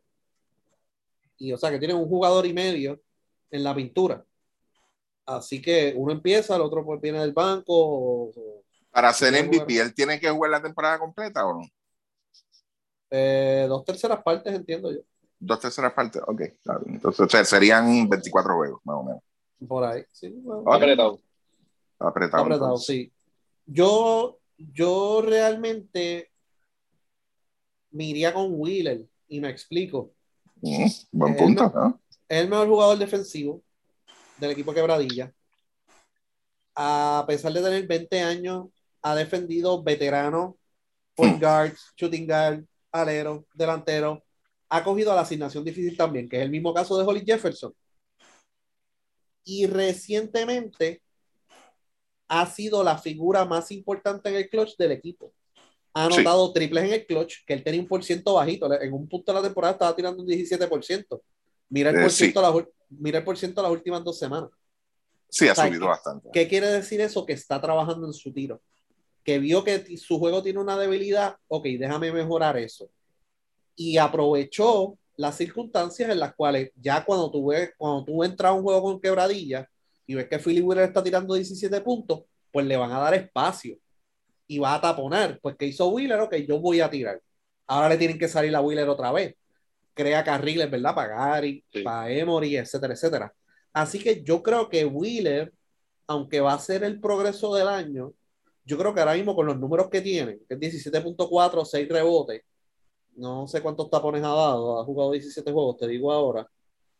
Y o sea que tienen un jugador y medio en la pintura. Así que uno empieza, el otro pues viene del banco. O, o, Para si ser quiere M V jugar, P, ¿él tiene que jugar la temporada completa o no? eh, dos terceras partes, entiendo yo. Dos terceras partes, ok. Está bien. Entonces, o sea, serían veinticuatro juegos, más o menos. Por ahí, sí. Bueno, Okay. apretado. Está apretado, está apretado, entonces. sí. Yo, yo realmente me iría con Wheeler y me explico. Mm, buen Es el, punto, ¿no? es el mejor jugador defensivo del equipo Quebradilla. A pesar de tener veinte años, ha defendido veteranos, point Mm. guards, shooting guard, alero, delantero. Ha cogido a la asignación difícil también, que es el mismo caso de Holly Jefferson. Y recientemente ha sido la figura más importante en el clutch del equipo. Ha Sí. anotado triples en el clutch, que él tenía un por ciento bajito. En un punto de la temporada estaba tirando un diecisiete por ciento. Mira el Eh, por sí. ciento, la, mira el por ciento las últimas dos semanas. Sí, ha O sea, subido ¿qué, bastante. ¿qué quiere decir eso? Que está trabajando en su tiro. Que vio que su juego tiene una debilidad. Ok, déjame mejorar eso. Y aprovechó las circunstancias en las cuales ya cuando tú ves, cuando tú entras a un juego con Quebradilla y ves que Philly Wheeler está tirando diecisiete puntos, pues le van a dar espacio y va a taponar. Pues, ¿qué hizo Wheeler? Ok, yo voy a tirar. Ahora le tienen que salir a Wheeler otra vez. Crea carriles, ¿verdad? Para Gary, sí. Para Emory, etcétera, etcétera. Así que yo creo que Wheeler, aunque va a ser el progreso del año, yo creo que ahora mismo con los números que tiene, que es diecisiete punto cuatro, seis rebotes, no sé cuántos tapones ha dado, ha jugado diecisiete juegos, te digo ahora.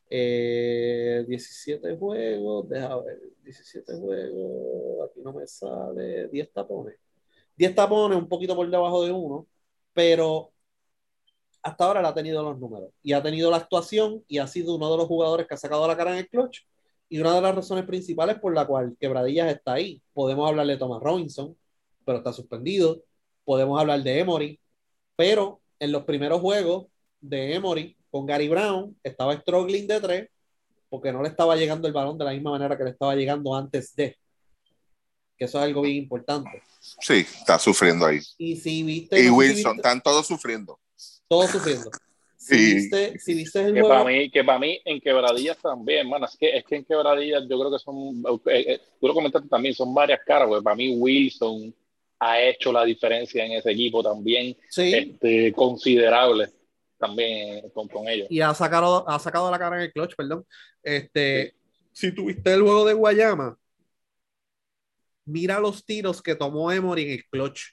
Eh, diecisiete juegos, deja ver, diecisiete juegos, aquí no me sale, diez tapones. diez tapones, un poquito por debajo de uno, pero hasta ahora le ha tenido los números y ha tenido la actuación y ha sido uno de los jugadores que ha sacado la cara en el clutch y una de las razones principales por la cual Quebradillas está ahí. Podemos hablar de Thomas Robinson, pero está suspendido. Podemos hablar de Emory, pero en los primeros juegos de Emory con Gary Brown estaba struggling de tres porque no le estaba llegando el balón de la misma manera que le estaba llegando antes de, que eso es algo bien importante. Sí, está sufriendo ahí. Y si viste, y no Wilson, sé si viste, están todos sufriendo. todos sufriendo. Si y, viste, si viste el que juego. Para mí, que para mí en Quebradillas también, hermano, es que, es que en Quebradillas yo creo que son, eh, eh, tú lo comentaste también, son varias caras, porque para mí Wilson ha hecho la diferencia en ese equipo también, Sí. este, considerable también con, con ellos. Y ha sacado, ha sacado la cara en el clutch, perdón. Este, sí. Si tuviste el juego de Guayama, mira los tiros que tomó Emory en el clutch.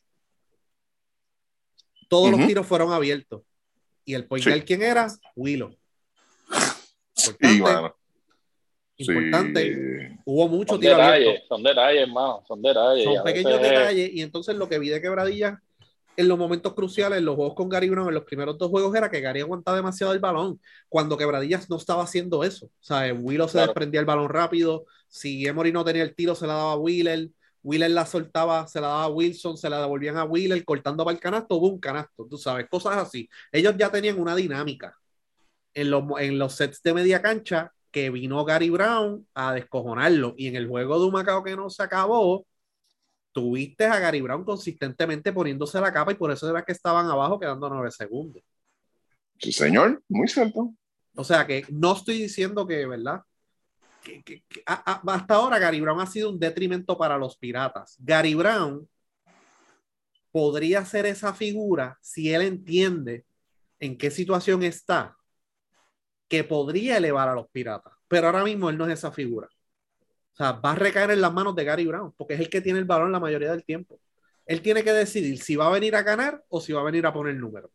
Todos uh-huh. los tiros fueron abiertos. ¿Y el point guard sí. quién era? Willow. Importante. Sí, bueno. Importante. Sí. Hubo mucho son tiro detalles, abierto. Son detalles, hermano. Son detalles. Son pequeños veces... detalles. Y entonces lo que vi de Quebradillas en los momentos cruciales, en los juegos con Gary Brown, en los primeros dos juegos, era que Gary aguantaba demasiado el balón, cuando Quebradillas no estaba haciendo eso. O sea, Willow se claro. desprendía el balón rápido. Si Emory no tenía el tiro, se la daba a Wheeler. Wheeler la soltaba, se la daba a Wilson, se la devolvían a Wheeler, cortando para el canasto, boom, canasto, tú sabes, cosas así. Ellos ya tenían una dinámica en los, en los sets de media cancha que vino Gary Brown a descojonarlo. Y en el juego de Humacao que no se acabó, tuviste a Gary Brown consistentemente poniéndose la capa y por eso era que estaban abajo quedando nueve segundos. Sí, señor, muy cierto. O sea que no estoy diciendo que, ¿verdad? Que, que, que a, a, hasta ahora Gary Brown ha sido un detrimento para los Piratas. Gary Brown podría ser esa figura si él entiende en qué situación está, que podría elevar a los Piratas, pero ahora mismo él no es esa figura. O sea, va a recaer en las manos de Gary Brown, porque es el que tiene el balón la mayoría del tiempo. Él tiene que decidir si va a venir a ganar o si va a venir a poner números.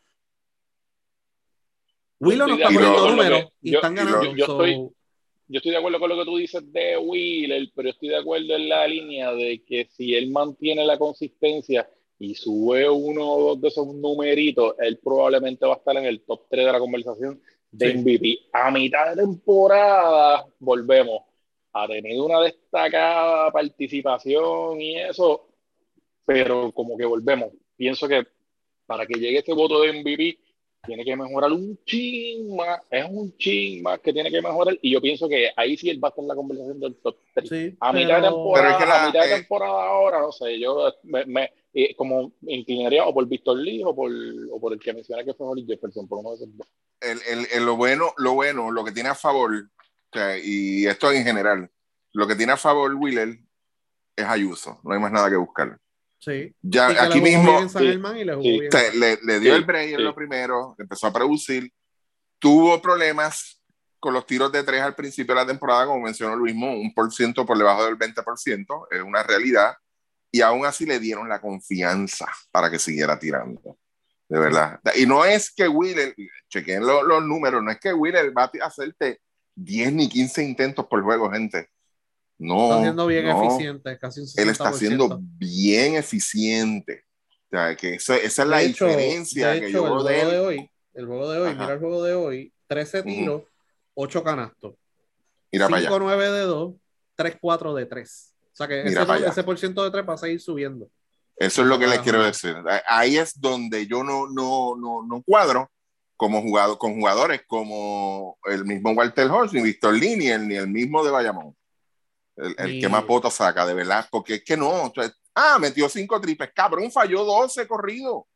Willow no está poniendo números y yo, están ganando. Yo, yo, so... estoy, yo estoy de acuerdo con lo que tú dices de Wheeler, pero estoy de acuerdo en la línea de que si él mantiene la consistencia y sube uno o dos de esos numeritos, él probablemente va a estar en el top tres de la conversación de sí. M V P. A mitad de temporada volvemos. Ha tenido una destacada participación y eso, pero como que volvemos. Pienso que para que llegue este voto de M V P tiene que mejorar un chin más, es un chin más que tiene que mejorar, y yo pienso que ahí sí él va a estar en la conversación del top tres. Sí, a, mitad pero... de temporada, es que la, a mitad de eh... temporada ahora, no sé, yo me, me eh, como inclinaría o por Víctor Lee o por, o por el que mencioné que fue Holly Jefferson, por uno de esos dos. El, el, el, lo bueno, lo bueno, lo que tiene a favor, o sea, y esto en general, lo que tiene a favor Wheeler es Ayuso, no hay más nada que buscar. Sí. Ya aquí mismo sí, y le, sí. te, le, le dio sí, el break en sí. lo primero, empezó a producir, tuvo problemas con los tiros de tres al principio de la temporada, como mencionó Luis Mo, un por ciento por debajo del veinte por ciento, es una realidad, y aún así le dieron la confianza para que siguiera tirando, de verdad. Y no es que Wheeler, chequen lo, los números, no es que Wheeler va a hacerte diez ni quince intentos por juego, gente. No, está siendo bien no. eficiente, casi un sesenta por ciento. Él está siendo bien eficiente. O sea, que esa, esa es de la hecho, diferencia de que hecho, yo el de juego él. de hoy, el juego de hoy, Ajá. mira el juego de hoy, trece tiros, uh-huh. ocho canastos. Mira cinco nueve de dos, tres cuatro de tres. O sea que ese, por, ese por ciento de tres va a seguir subiendo. Eso es lo que les quiero decir. Ahí es donde yo no, no, no, no cuadro como jugador, con jugadores como el mismo Walter Horst, ni Víctor Lee, ni el, ni el mismo de Bayamón. El, el y... que más votos saca, de verdad, porque es que no, ah, metió cinco triples, cabrón, falló doce corridos.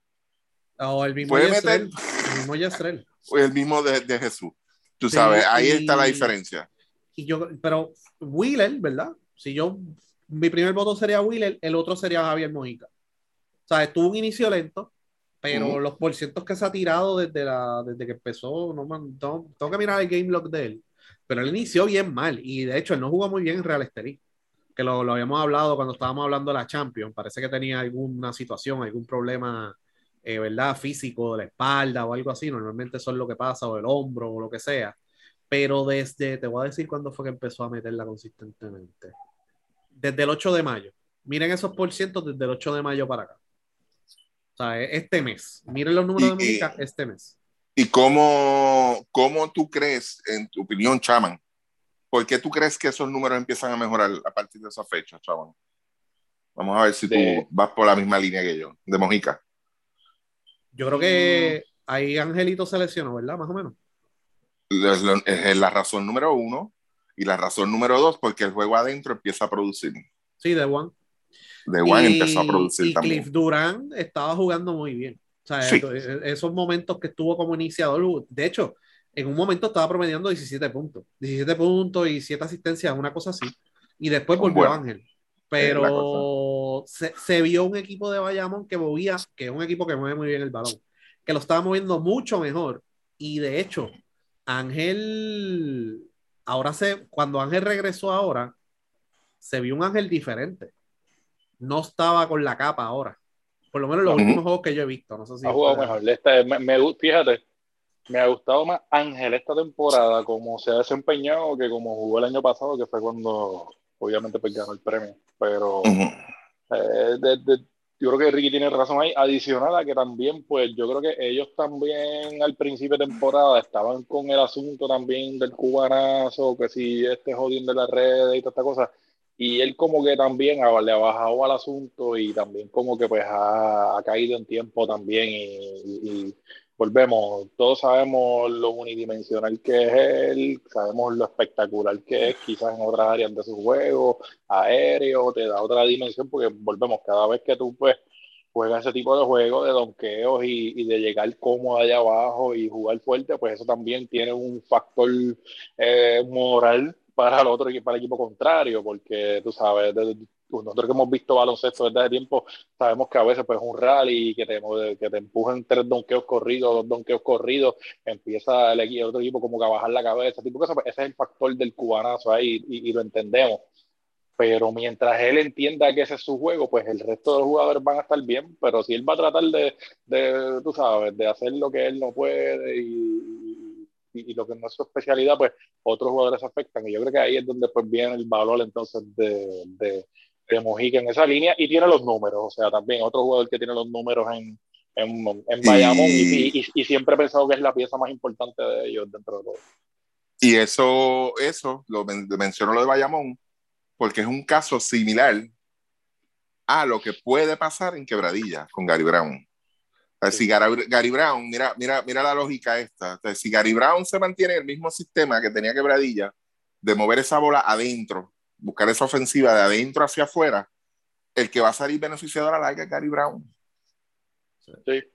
O el mismo Yestrel, meter... el mismo Yestrel. O el mismo de, de Jesús. Tú sí, sabes, ahí y... está la diferencia. Y yo, pero Wheeler, ¿verdad? Si yo, mi primer voto sería Wheeler, el otro sería Javier Mojica. O sea, tuvo un inicio lento, pero uh-huh. los porcientos que se ha tirado desde, la, desde que empezó, no, man, no, tengo que mirar el game log de él. Pero él inició bien mal y de hecho él no jugó muy bien en Real Estelí, que lo, lo habíamos hablado cuando estábamos hablando de la Champions. Parece que tenía alguna situación, algún problema, eh, ¿verdad? Físico de la espalda o algo así. Normalmente eso es lo que pasa, o el hombro o lo que sea. pero desde, te voy a decir cuándo fue que empezó a meterla consistentemente. Desde el ocho de mayo. Miren esos porcientos desde el ocho de mayo para acá. O sea, este mes. Miren los números Y, de Mojica este mes. ¿Y cómo, cómo tú crees, en tu opinión, Chaman, por qué tú crees que esos números empiezan a mejorar a partir de esa fecha, Chaman? Vamos a ver si De, tú vas por la misma línea que yo, de Mojica. Yo creo que ahí Angelito se lesionó, ¿verdad? Más o menos. Es la, es la razón número uno. Y la razón número dos, porque el juego adentro empieza a producir. Sí, de One. The One empezó a Y, producir y también. Cliff Durant estaba jugando muy bien. O sea, Sí. esos momentos que estuvo como iniciador, de hecho, en un momento estaba promediando diecisiete puntos. diecisiete puntos y siete asistencias, una cosa así. Y después Son volvió buenos. Ángel. Es la cosa. Pero se, se vio un equipo de Bayamón que movía, que es un equipo que mueve muy bien el balón, que lo estaba moviendo mucho mejor. Y de hecho, Ángel, ahora se, cuando Ángel regresó ahora, se vio un Ángel diferente. No estaba con la capa ahora. Por lo menos los no, últimos Ujú. juegos que yo he visto. No sé si ha jugado ustedes. mejor. Este, me, me gu- fíjate, me ha gustado más Ángel esta temporada, como se ha desempeñado, que como jugó el año pasado, que fue cuando obviamente pues ganó el premio. Pero Ujú. eh, de- de- yo creo que Ricky tiene razón ahí. Adicional a que también, pues yo creo que ellos también al principio de temporada estaban con el asunto también del cubanazo, que si este jodiendo de las redes y toda esta cosa. Y él como que también ha- le ha bajado al asunto y también como que pues ha, ha caído en tiempo también y, y- y volvemos, todos sabemos lo unidimensional que es él, sabemos lo espectacular que es quizás en otras áreas de su juego, aéreo, te da otra dimensión porque volvemos, cada vez que tú pues juegas ese tipo de juegos de donqueos y, y de llegar cómodo allá abajo y jugar fuerte, pues eso también tiene un factor eh, moral para el otro para el equipo contrario, porque tú sabes, desde, nosotros que hemos visto baloncesto desde hace tiempo, sabemos que a veces pues un rally que te, que te empujan tres donqueos corridos, dos donqueos corridos, empieza el, el otro equipo como que a bajar la cabeza, tipo de cosas, pues ese es el factor del cubanazo ahí y, y lo entendemos. Pero mientras él entienda que ese es su juego, pues el resto de los jugadores van a estar bien. Pero si él va a tratar de, de tú sabes, de hacer lo que él no puede y, y, y lo que no es su especialidad, pues otros jugadores se afectan. Y yo creo que ahí es donde pues viene el valor entonces de, de, de Mojica en esa línea. Y tiene los números, o sea, también otro jugador que tiene los números en, en, en Bayamón y, Y, y, y siempre he pensado que es la pieza más importante de ellos dentro de todo. y eso, eso, lo men- menciono lo de Bayamón, porque es un caso similar a lo que puede pasar en Quebradilla con Gary Brown. O sea, Sí. si Gary, Gary Brown, mira, mira, mira la lógica esta. O sea, si Gary Brown se mantiene en el mismo sistema que tenía Quebradilla, de mover esa bola adentro, buscar esa ofensiva de adentro hacia afuera, el que va a salir beneficiado a la larga es Gary Brown. Sí.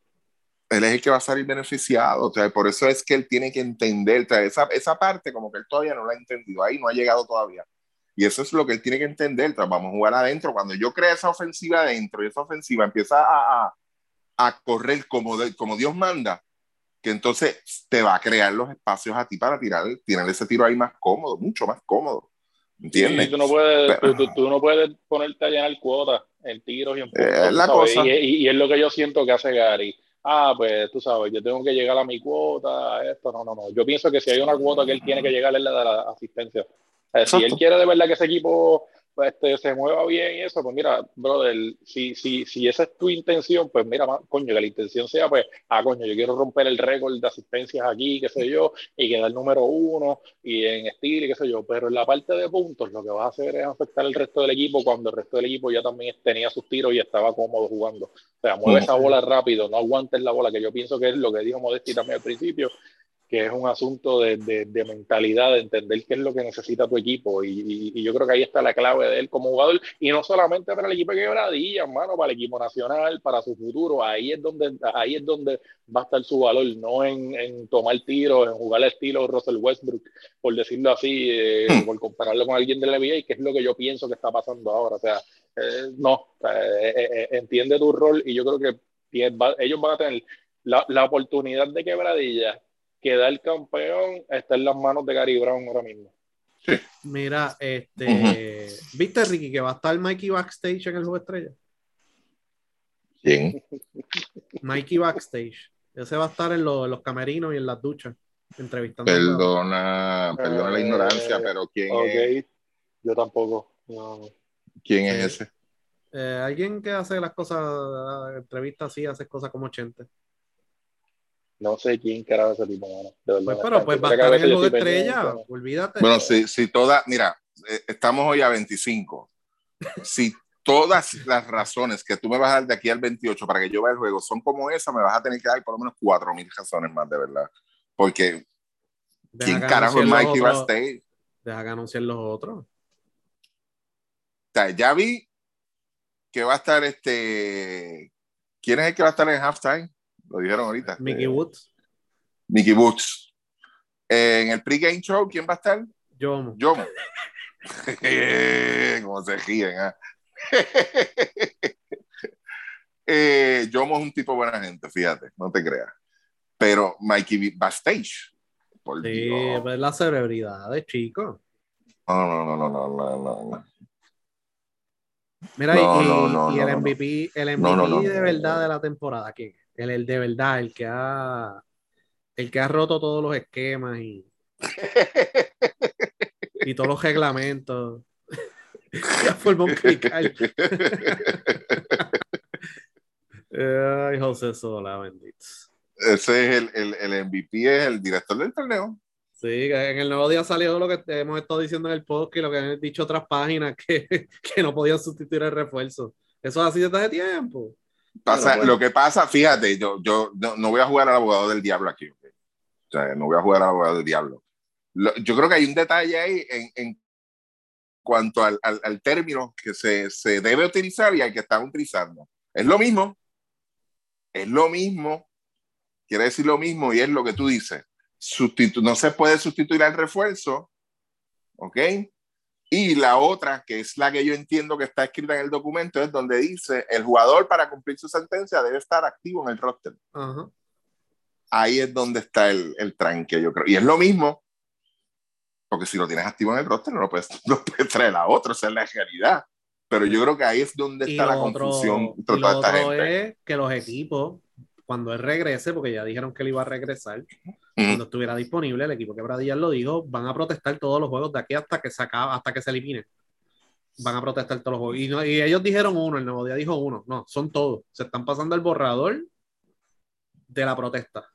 Él es el que va a salir beneficiado. O sea, por eso es que él tiene que entender. O sea, esa, esa parte como que él todavía no la ha entendido. Ahí no ha llegado todavía. Y eso es lo que él tiene que entender. O sea, vamos a jugar adentro. Cuando yo creo esa ofensiva adentro y esa ofensiva empieza a, a, a correr como, de, como Dios manda, que entonces te va a crear los espacios a ti para tirar, tirar ese tiro ahí más cómodo, mucho más cómodo. Sí, ¿Entiendes? tú no puedes, Pero, tú, tú, tú no puedes ponerte a llenar cuotas en tiros y en eh, puntos, tú la sabes, y, cosa. y, y es lo que yo siento que hace Gary. Ah, pues tú sabes, yo tengo que llegar a mi cuota, a esto, no, no, no. Yo pienso que si hay una cuota que él tiene que llegar es la de la asistencia. Eh, si él Exacto. quiere de verdad que ese equipo pues, este, se mueva bien y eso, pues mira, brother, si, si, si esa es tu intención, pues mira, ma, coño, que la intención sea, pues, ah, coño, yo quiero romper el récord de asistencias aquí, qué sé yo, y quedar número uno, y en estilo y qué sé yo, pero en la parte de puntos lo que vas a hacer es afectar al resto del equipo cuando el resto del equipo ya también tenía sus tiros y estaba cómodo jugando. O sea, mueve Uh-huh. esa bola rápido, no aguantes la bola, que yo pienso que es lo que dijo Modesti también al principio, que es un asunto de, de, de mentalidad, de entender qué es lo que necesita tu equipo. Y, y, y, yo creo que ahí está la clave de él como jugador. Y no solamente para el equipo de Quebradilla, hermano, para el equipo nacional, para su futuro. Ahí es donde, ahí es donde va a estar su valor, no en, en tomar tiros, en jugar al estilo Russell Westbrook, por decirlo así, eh, Hmm. por compararlo con alguien del N B A, que es lo que yo pienso que está pasando ahora. O sea, eh, no, eh, eh, entiende tu rol y yo creo que ellos van a tener la, la oportunidad de Quebradilla queda el campeón, está en las manos de Gary Brown ahora mismo. Sí. Mira, Uh-huh. este, ¿viste, Ricky, que va a estar Mikey backstage en el juego estrella? ¿Quién? Mikey backstage. Ese va a estar en, lo, en los camerinos y en las duchas. entrevistando a jugadores. Perdona, perdona la Eh, ignorancia, pero ¿quién Ok, es, yo tampoco. No. quién Sí. es ese? Eh, alguien que hace las cosas, entrevistas así, hace cosas como Chente. No sé quién carajo es ese tipo, mano. De verdad, Pues, no pero está. pues va a Mira que a estar en veces el yo juego estoy de pendiente, estrella, ¿no? olvídate. Bueno, si, si todas, mira, eh, estamos hoy a veinticinco. Si todas las razones que tú me vas a dar de aquí al veintiocho para que yo vea el juego son como esa, me vas a tener que dar por lo menos cuatro mil razones más, de verdad. Porque, Deja ¿quién que carajo es anuncien los Mikey otros. Bastate? Deja que anuncien los otros. O sea, ya vi que va a estar este. ¿Quién es el que va a estar en halftime? Lo dijeron ahorita. Mickey este, Woods, Mickey Woods. Eh, en el pregame show, ¿quién va a estar? Jomo. Yomo. Como se ríen, ¿ah? eh, Yomo es un tipo buena gente, fíjate, no te creas. Pero Mikey Bastage, por Sí, Dios. pues la celebridad de chico. No, no, no, no, no, no, no, no. Mira, No, y, no, no, y no, el no, no. M V P, el No, no, M V P no, de no, verdad de no. la temporada, ¿quién? El, el de verdad, el que ha el que ha roto todos los esquemas y, y todos los reglamentos. Y ha formado un crical. Ay, José Sola, bendito. Ese es el, el, el M V P, es el director del torneo. Sí, que en el nuevo día salió lo que hemos estado diciendo en el podcast y lo que han dicho otras páginas que, que no podían sustituir el refuerzo. Eso es así desde hace tiempo. Pero Pasa, pues, lo que pasa, fíjate, yo, yo no, no voy a jugar al abogado del diablo aquí. ¿Okay? O sea, no voy a jugar al abogado del diablo. Lo, yo creo que hay un detalle ahí en, en cuanto al, al, al término que se, se debe utilizar y al que están utilizando. Es lo mismo, es lo mismo, quiere decir lo mismo y es lo que tú dices. Sustitu no se puede sustituir al refuerzo, ¿ok? Y la otra, que es la que yo entiendo que está escrita en el documento, es donde dice, el jugador para cumplir su sentencia debe estar activo en el roster. uh-huh. Ahí es donde está el, el tranque, yo creo. Y es lo mismo, porque si lo tienes activo en el roster, no lo puedes, no puedes traer a otro, esa es la realidad. Pero yo creo que ahí es donde Y está la lo confusión otro, entre y lo toda esta otro gente. es que los equipos, cuando él regrese, porque ya dijeron que él iba a regresar, Mm. cuando estuviera disponible, el equipo que Bradillas lo dijo, van a protestar todos los juegos de aquí hasta que se acaba, hasta que se elimine. Van a protestar todos los juegos. Y, no, y ellos dijeron uno, el nuevo día dijo uno. No, son todos. Se están pasando el borrador de la protesta.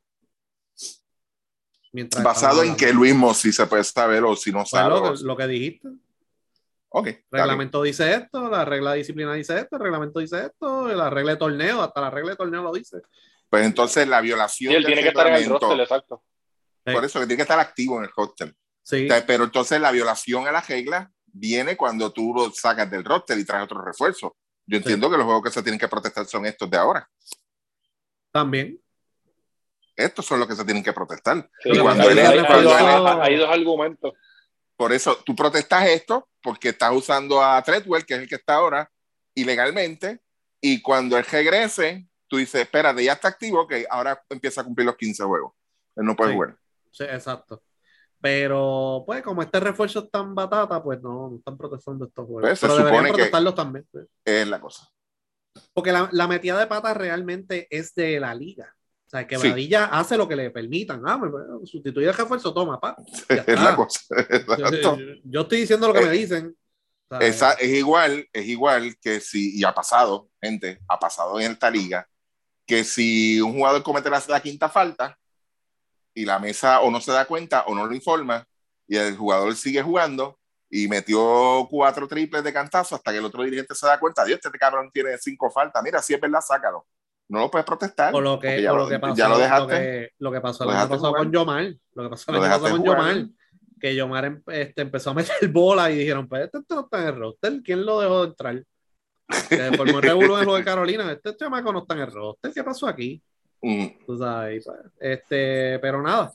Mientras Basado en que Luis Mossi se puede saber o si no pues sabe. lo, O que, si... lo que dijiste. Ok. El reglamento dice esto, la regla de disciplina dice esto, el reglamento dice esto, la regla de torneo, hasta la regla de torneo lo dice. Pues entonces la violación Sí, él del tiene que estar en el reglamento, roster, exacto. por eso que tiene que estar activo en el roster. Sí. O sea, pero entonces la violación a la regla viene cuando tú lo sacas del roster y traes otro refuerzo. Yo entiendo Sí. que los juegos que se tienen que protestar son estos de ahora. También. Estos son los que se tienen que protestar. Sí, y cuando hay, él, hay, cuando hay, él, hay, hay dos argumentos. por eso tú protestas esto porque estás usando a Treadwell, que es el que está ahora, ilegalmente, y cuando él regrese, tú dices, espérate, ya está activo, que ahora empieza a cumplir los quince juegos. Él no puede Sí. jugar. Sí, exacto. Pero, pues, como este refuerzo es tan batata, pues no, no están protestando estos juegos. Pues, Pero se deberían supone protestarlos también. Pues. que es la cosa. Porque la, la metida de patas realmente es de la liga. O sea, que Bradilla sí. hace lo que le permitan. Ah, me, sustituir el refuerzo, toma, pa. Ya es la cosa. Yo, yo estoy diciendo lo que eh, me dicen. O sea, esa, es igual, es igual que si, y ha pasado, gente, ha pasado en esta liga, que si un jugador comete la, la quinta falta y la mesa o no se da cuenta o no lo informa y el jugador sigue jugando y metió cuatro triples de cantazo hasta que el otro dirigente se da cuenta, Dios, este cabrón tiene cinco faltas, mira, si es verdad, sácalo. No lo puedes protestar. O lo que, ya, o lo, lo que pasó, ya lo dejaste. Lo que, lo que pasó el lo año pasado jugar. con Yomar. Lo que pasó el lo año pasado con jugar. Yomar. Que Yomar este, empezó a meter bola y dijeron, pues este, este no está en el roster. ¿Quién lo dejó entrar? Se formó el revuelo en el juego de Carolina. Este chamaco no está en el roster. ¿Qué pasó aquí? Mm. Tú sabes, este, pero nada.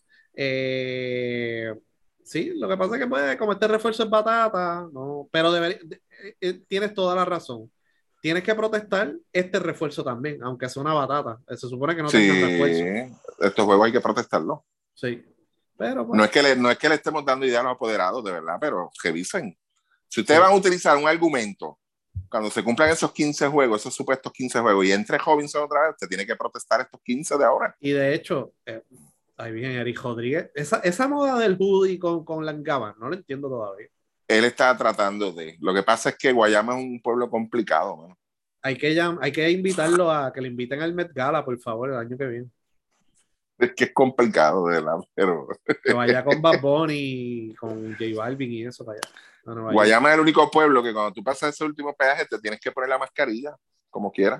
Eh, sí, lo que pasa es que pues, como este refuerzo es batata, no, pero debería, de, eh, tienes toda la razón. Tienes que protestar este refuerzo también, aunque sea una batata. Se supone que no sí, tengan refuerzo. Estos juegos hay que protestarlo. Sí. Pero, pues, no, es que le, no es que le estemos dando idea a los apoderados, de verdad, pero revisen. Si ustedes sí. van a utilizar un argumento, cuando se cumplan esos quince juegos, esos supuestos quince juegos, y entre Robinson otra vez, usted tiene que protestar estos quince de ahora. Y de hecho, eh, Ay, bien, Eric Rodríguez. Esa, esa moda del hoodie con, con la engaba, no lo entiendo todavía. Él está tratando de. Lo que pasa es que Guayama es un pueblo complicado, mano. Hay que, llam- hay que invitarlo a que le inviten al Met Gala, por favor, el año que viene. Es que es complicado, de verdad, pero Que vaya con Bad Bunny, con J Balvin y eso para allá. a Nueva York. Guayama es el único pueblo que cuando tú pasas ese último peaje te tienes que poner la mascarilla, como quieras.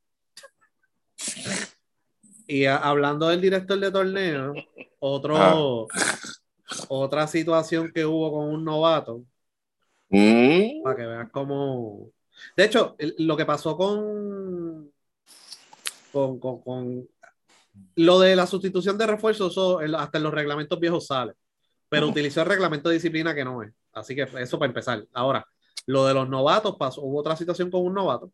Y a- hablando del director de torneo, otro, otra situación que hubo con un novato, Mm. para que veas cómo. De hecho, el- lo que pasó con, con, con, con lo de la sustitución de refuerzos, eso, el- hasta en los reglamentos viejos sale, pero utilizó el reglamento de disciplina que no es. Así que eso para empezar. Ahora, lo de los novatos pasó, hubo otra situación con un novato.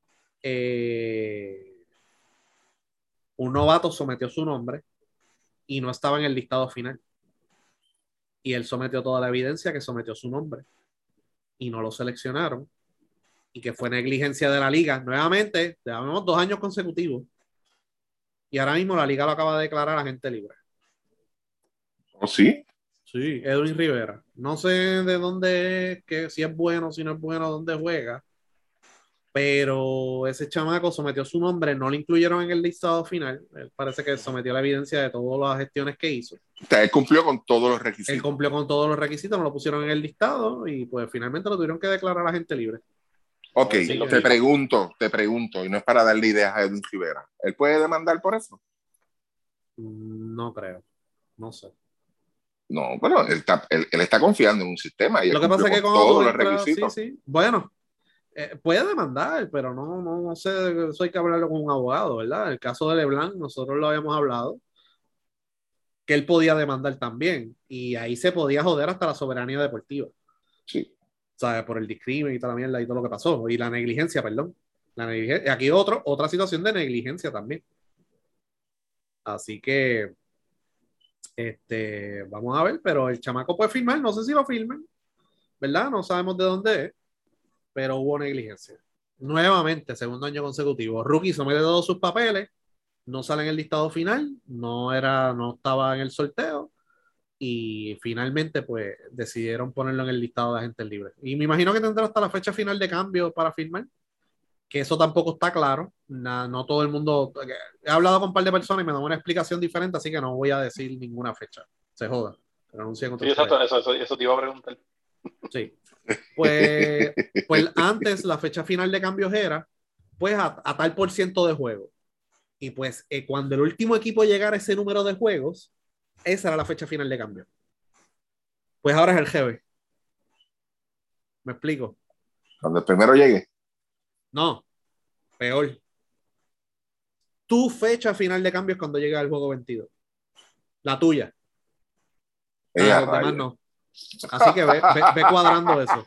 Eh, un novato sometió su nombre y no estaba en el listado final. Y él sometió toda la evidencia que sometió su nombre y no lo seleccionaron y que fue negligencia de la liga. Nuevamente, llevamos dos años consecutivos y ahora mismo la liga lo acaba de declarar agente libre. ¿Oh, sí? Sí, Edwin Rivera. No sé de dónde es, que si es bueno, si no es bueno, dónde juega, pero ese chamaco sometió su nombre, no lo incluyeron en el listado final. Él parece que sometió la evidencia de todas las gestiones que hizo. O sea, él cumplió con todos los Él requisitos. cumplió con todos los requisitos, no lo pusieron en el listado y pues finalmente lo tuvieron que declarar agente libre. Ok, A decirlo te fijo. pregunto, te pregunto, y no es para darle ideas a Edwin Rivera. ¿Él puede demandar por eso? No creo, no sé. No, bueno, él está, él, él está confiando en un sistema y él Lo que pasa cumplió es que con cuando tú todos los entras, sí, requisitos. sí, bueno, eh, puede demandar, pero no, no, no sé, eso hay que hablarlo con un abogado, ¿verdad? El caso de LeBlanc, nosotros lo habíamos hablado, que él podía demandar también, y ahí se podía joder hasta la soberanía deportiva, Sí. ¿sabes? Por el discrimen y toda la mierda y todo lo que pasó, y la negligencia, perdón. La negligencia. Aquí otro, otra situación de negligencia también. Así que, este, vamos a ver, pero el chamaco puede firmar, no sé si lo firmen, ¿verdad? No sabemos de dónde es, pero hubo negligencia. Nuevamente, segundo año consecutivo. Rookie somete todos sus papeles, no sale en el listado final, no era, no estaba en el sorteo y finalmente pues decidieron ponerlo en el listado de agentes libres. Y me imagino que tendrá hasta la fecha final de cambio para firmar, que eso tampoco está claro. Na- no todo el mundo. He hablado con un par de personas y me dan una explicación diferente, así que no voy a decir ninguna fecha. Se joda. Que lo anuncien Sí, otros por ahí. exacto, eso, eso, eso te iba a preguntar. Sí. Pues, pues antes la fecha final de cambios era pues a, a tal por ciento de juego. Y pues eh, cuando el último equipo llegara a ese número de juegos, esa era la fecha final de cambio. Pues ahora es el G B. ¿Me explico? Cuando el primero llegue. No, peor. Tu fecha final de cambio es cuando llega el juego veintidós. La tuya. La de Ella, los demás rayos. no. Así que ve, ve, ve cuadrando eso.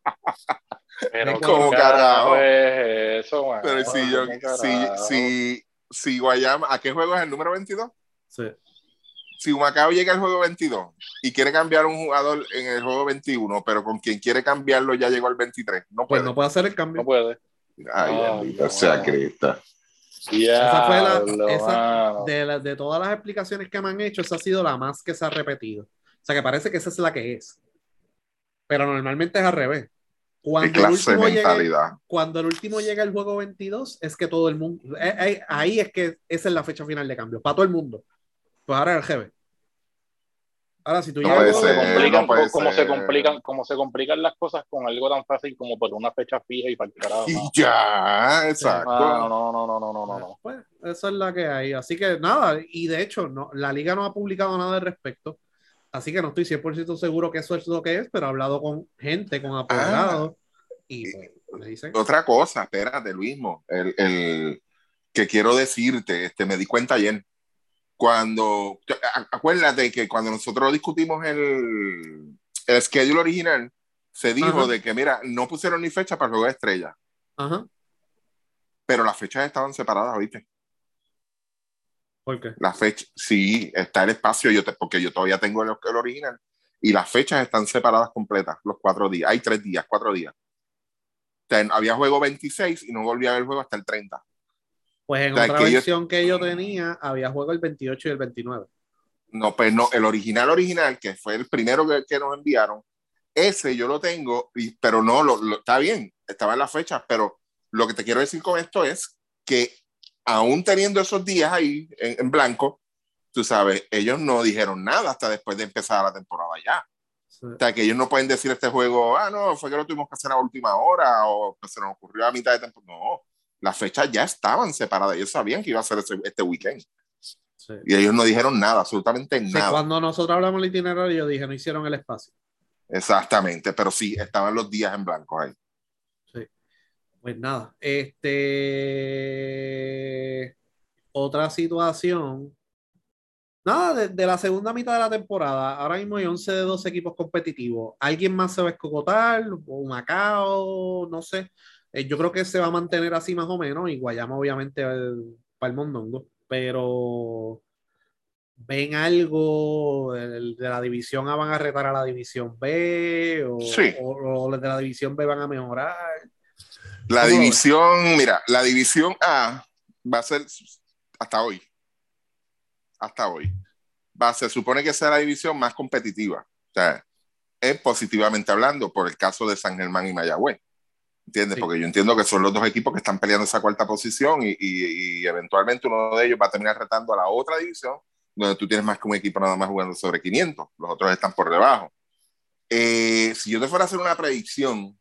Pero Ve ¿qué ¿Cómo carajo carajo? es eso, man? Pero si yo, ¿Cómo si, carajo? si, si Guayama, ¿a qué juego es el número veintidós? Sí. Si Humacao llega al juego veintidós y quiere cambiar un jugador en el juego veintiuno, pero con quien quiere cambiarlo ya llegó al veintitrés, no Pues puede. no puede hacer el cambio. No puede. Ay, Ah, bendita no. sea Cristo. Esa fue la, Diablo, esa, mano. de, la- de todas las explicaciones que me han hecho, esa ha sido la más que se ha repetido. O sea que parece que esa es la que es. Pero normalmente es al revés. Qué Cuando el clase de último llegue, mentalidad. cuando el último llega al juego veintidós, es que todo el mundo, eh, eh, ahí es que esa es la fecha final de cambio, para todo el mundo. Pues ahora es el G B. Ahora, si tú No llegas al puede Como se juego ser, veintidós, no complican, puede como se ser. complican, como se complican las cosas con algo tan fácil como por una fecha fija y para el carajo. Y No, ya, exacto. no, no, no, no, no, no, no, no. pues eso es la que hay. Así que nada, y de hecho, no, la liga no ha publicado nada al respecto. Así que no estoy cien por ciento seguro que eso es lo que es, pero he hablado con gente, con Ah, apoderados, y pues me dicen. otra cosa, espérate, Luismo. El, el que quiero decirte, este, me di cuenta ayer. Cuando, acuérdate que cuando nosotros discutimos el, el schedule original, se dijo Ajá. de que, mira, no pusieron ni fecha para el juego de estrella, Ajá. pero las fechas estaban separadas, ¿viste? ¿Por qué? La fecha, sí, está el espacio, yo te, porque yo todavía tengo el, el original, y las fechas están separadas completas, los cuatro días. Hay tres días, cuatro días. O sea, había juego veintiséis y no volvía a haber juego hasta el treinta. Pues en O sea, otra que ellos, versión que yo tenía, había juego el veintiocho y el veintinueve. No, pues no, el original original, que fue el primero que, que nos enviaron, ese yo lo tengo, y, pero no, lo, lo, está bien, estaba en las fechas, pero lo que te quiero decir con esto es que aún teniendo esos días ahí en, en blanco, tú sabes, ellos no dijeron nada hasta después de empezar la temporada ya. Sí. O sea, que ellos no pueden decir este juego, ah, no, fue que lo tuvimos que hacer a última hora o pues, se nos ocurrió a mitad de temporada. No, las fechas ya estaban separadas, ellos sabían que iba a ser ese, este weekend. Sí. Y ellos no dijeron nada, absolutamente Sí, nada. cuando nosotros hablamos del itinerario, yo dije, no hicieron el espacio. Exactamente, pero sí, estaban los días en blanco ahí. Sí. Pues nada, este... Otra situación. Nada, de, de la segunda mitad de la temporada, ahora mismo hay once de doce equipos competitivos. ¿Alguien más se va a escogotar? ¿O Macao? No sé. Eh, yo creo que se va a mantener así más o menos. Y Guayama, obviamente, el- para el mondongo. Pero ¿ven algo el- de la división A van a retar a la división B? ¿O, Sí, o- o los de la división B van a mejorar? la ¿Cómo lo ven? división, mira, la división A va a ser hasta hoy, hasta hoy. Va, se supone que sea la división más competitiva. O sea, es positivamente hablando por el caso de San Germán y Mayagüez. ¿Entiendes? Sí. Porque yo entiendo que son los dos equipos que están peleando esa cuarta posición y, y, y eventualmente uno de ellos va a terminar retando a la otra división, donde tú tienes más que un equipo nada más jugando sobre quinientos. Los otros están por debajo. Eh, si yo te fuera a hacer una predicción,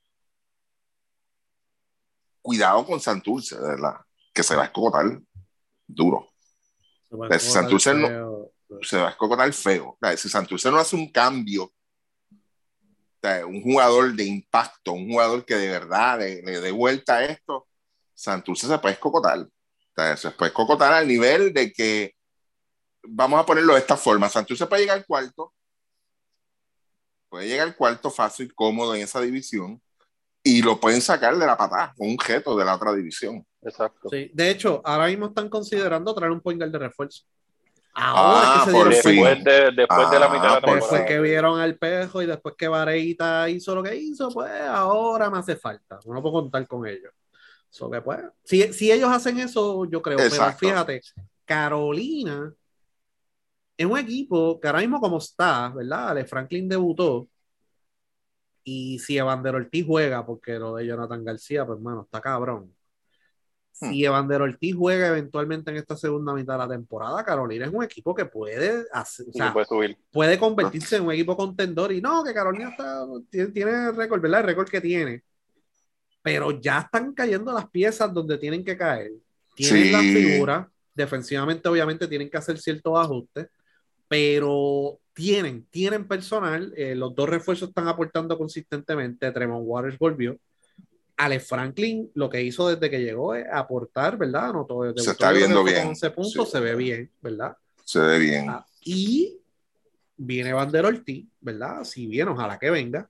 cuidado con Santurce, de verdad, que se va a escogotar duro. Se va a O sea, si escogotar Santurce no, feo. se va a escogotar feo. O sea, si Santurce no hace un cambio, o sea, un jugador de impacto, un jugador que de verdad le, le dé vuelta a esto, Santurce se puede escogotar. O sea, se puede escogotar al nivel de que, vamos a ponerlo de esta forma, Santurce puede llegar al cuarto, puede llegar al cuarto fácil, cómodo en esa división, y lo pueden sacar de la patada, con un jeto de la otra división. Exacto. Sí. De hecho, ahora mismo están considerando traer un point guard de refuerzo. Ahora es que Ah, se por dieron fin. cuenta. Después de, después de la mitad de Ah, la por Después temporada. fin. que Sí. vieron al Pejo y después que Vareita hizo lo que hizo, pues ahora me hace falta. No puedo contar con ellos. So que, pues, si, si ellos hacen eso, yo creo. Pero Exacto. fíjate, Carolina es un equipo que ahora mismo como está, ¿verdad? Ale Franklin debutó. Y si Evander Ortiz juega, porque lo de Jonathan García, pues, hermano, está cabrón. Hmm. Si Evander Ortiz juega eventualmente en esta segunda mitad de la temporada, Carolina es un equipo que puede hacer, o Sí, sea, puede subir. puede convertirse en un equipo contendor. Y no, que Carolina está, tiene, tiene récord, ¿verdad? El récord que tiene. Pero ya están cayendo las piezas donde tienen que caer. Tienen las Sí, figuras, defensivamente obviamente tienen que hacer ciertos ajustes, pero tienen, tienen personal. Eh, los dos refuerzos están aportando consistentemente. Tremont Waters volvió. Alex Franklin lo que hizo desde que llegó es aportar, ¿verdad? Anotó, se debutó, está yo creo que viendo fue con bien. once Sí, puntos, se ve bien, ¿verdad? se ve bien. Ah, y viene Vander Ortiz, ¿verdad? Si bien, ojalá que venga.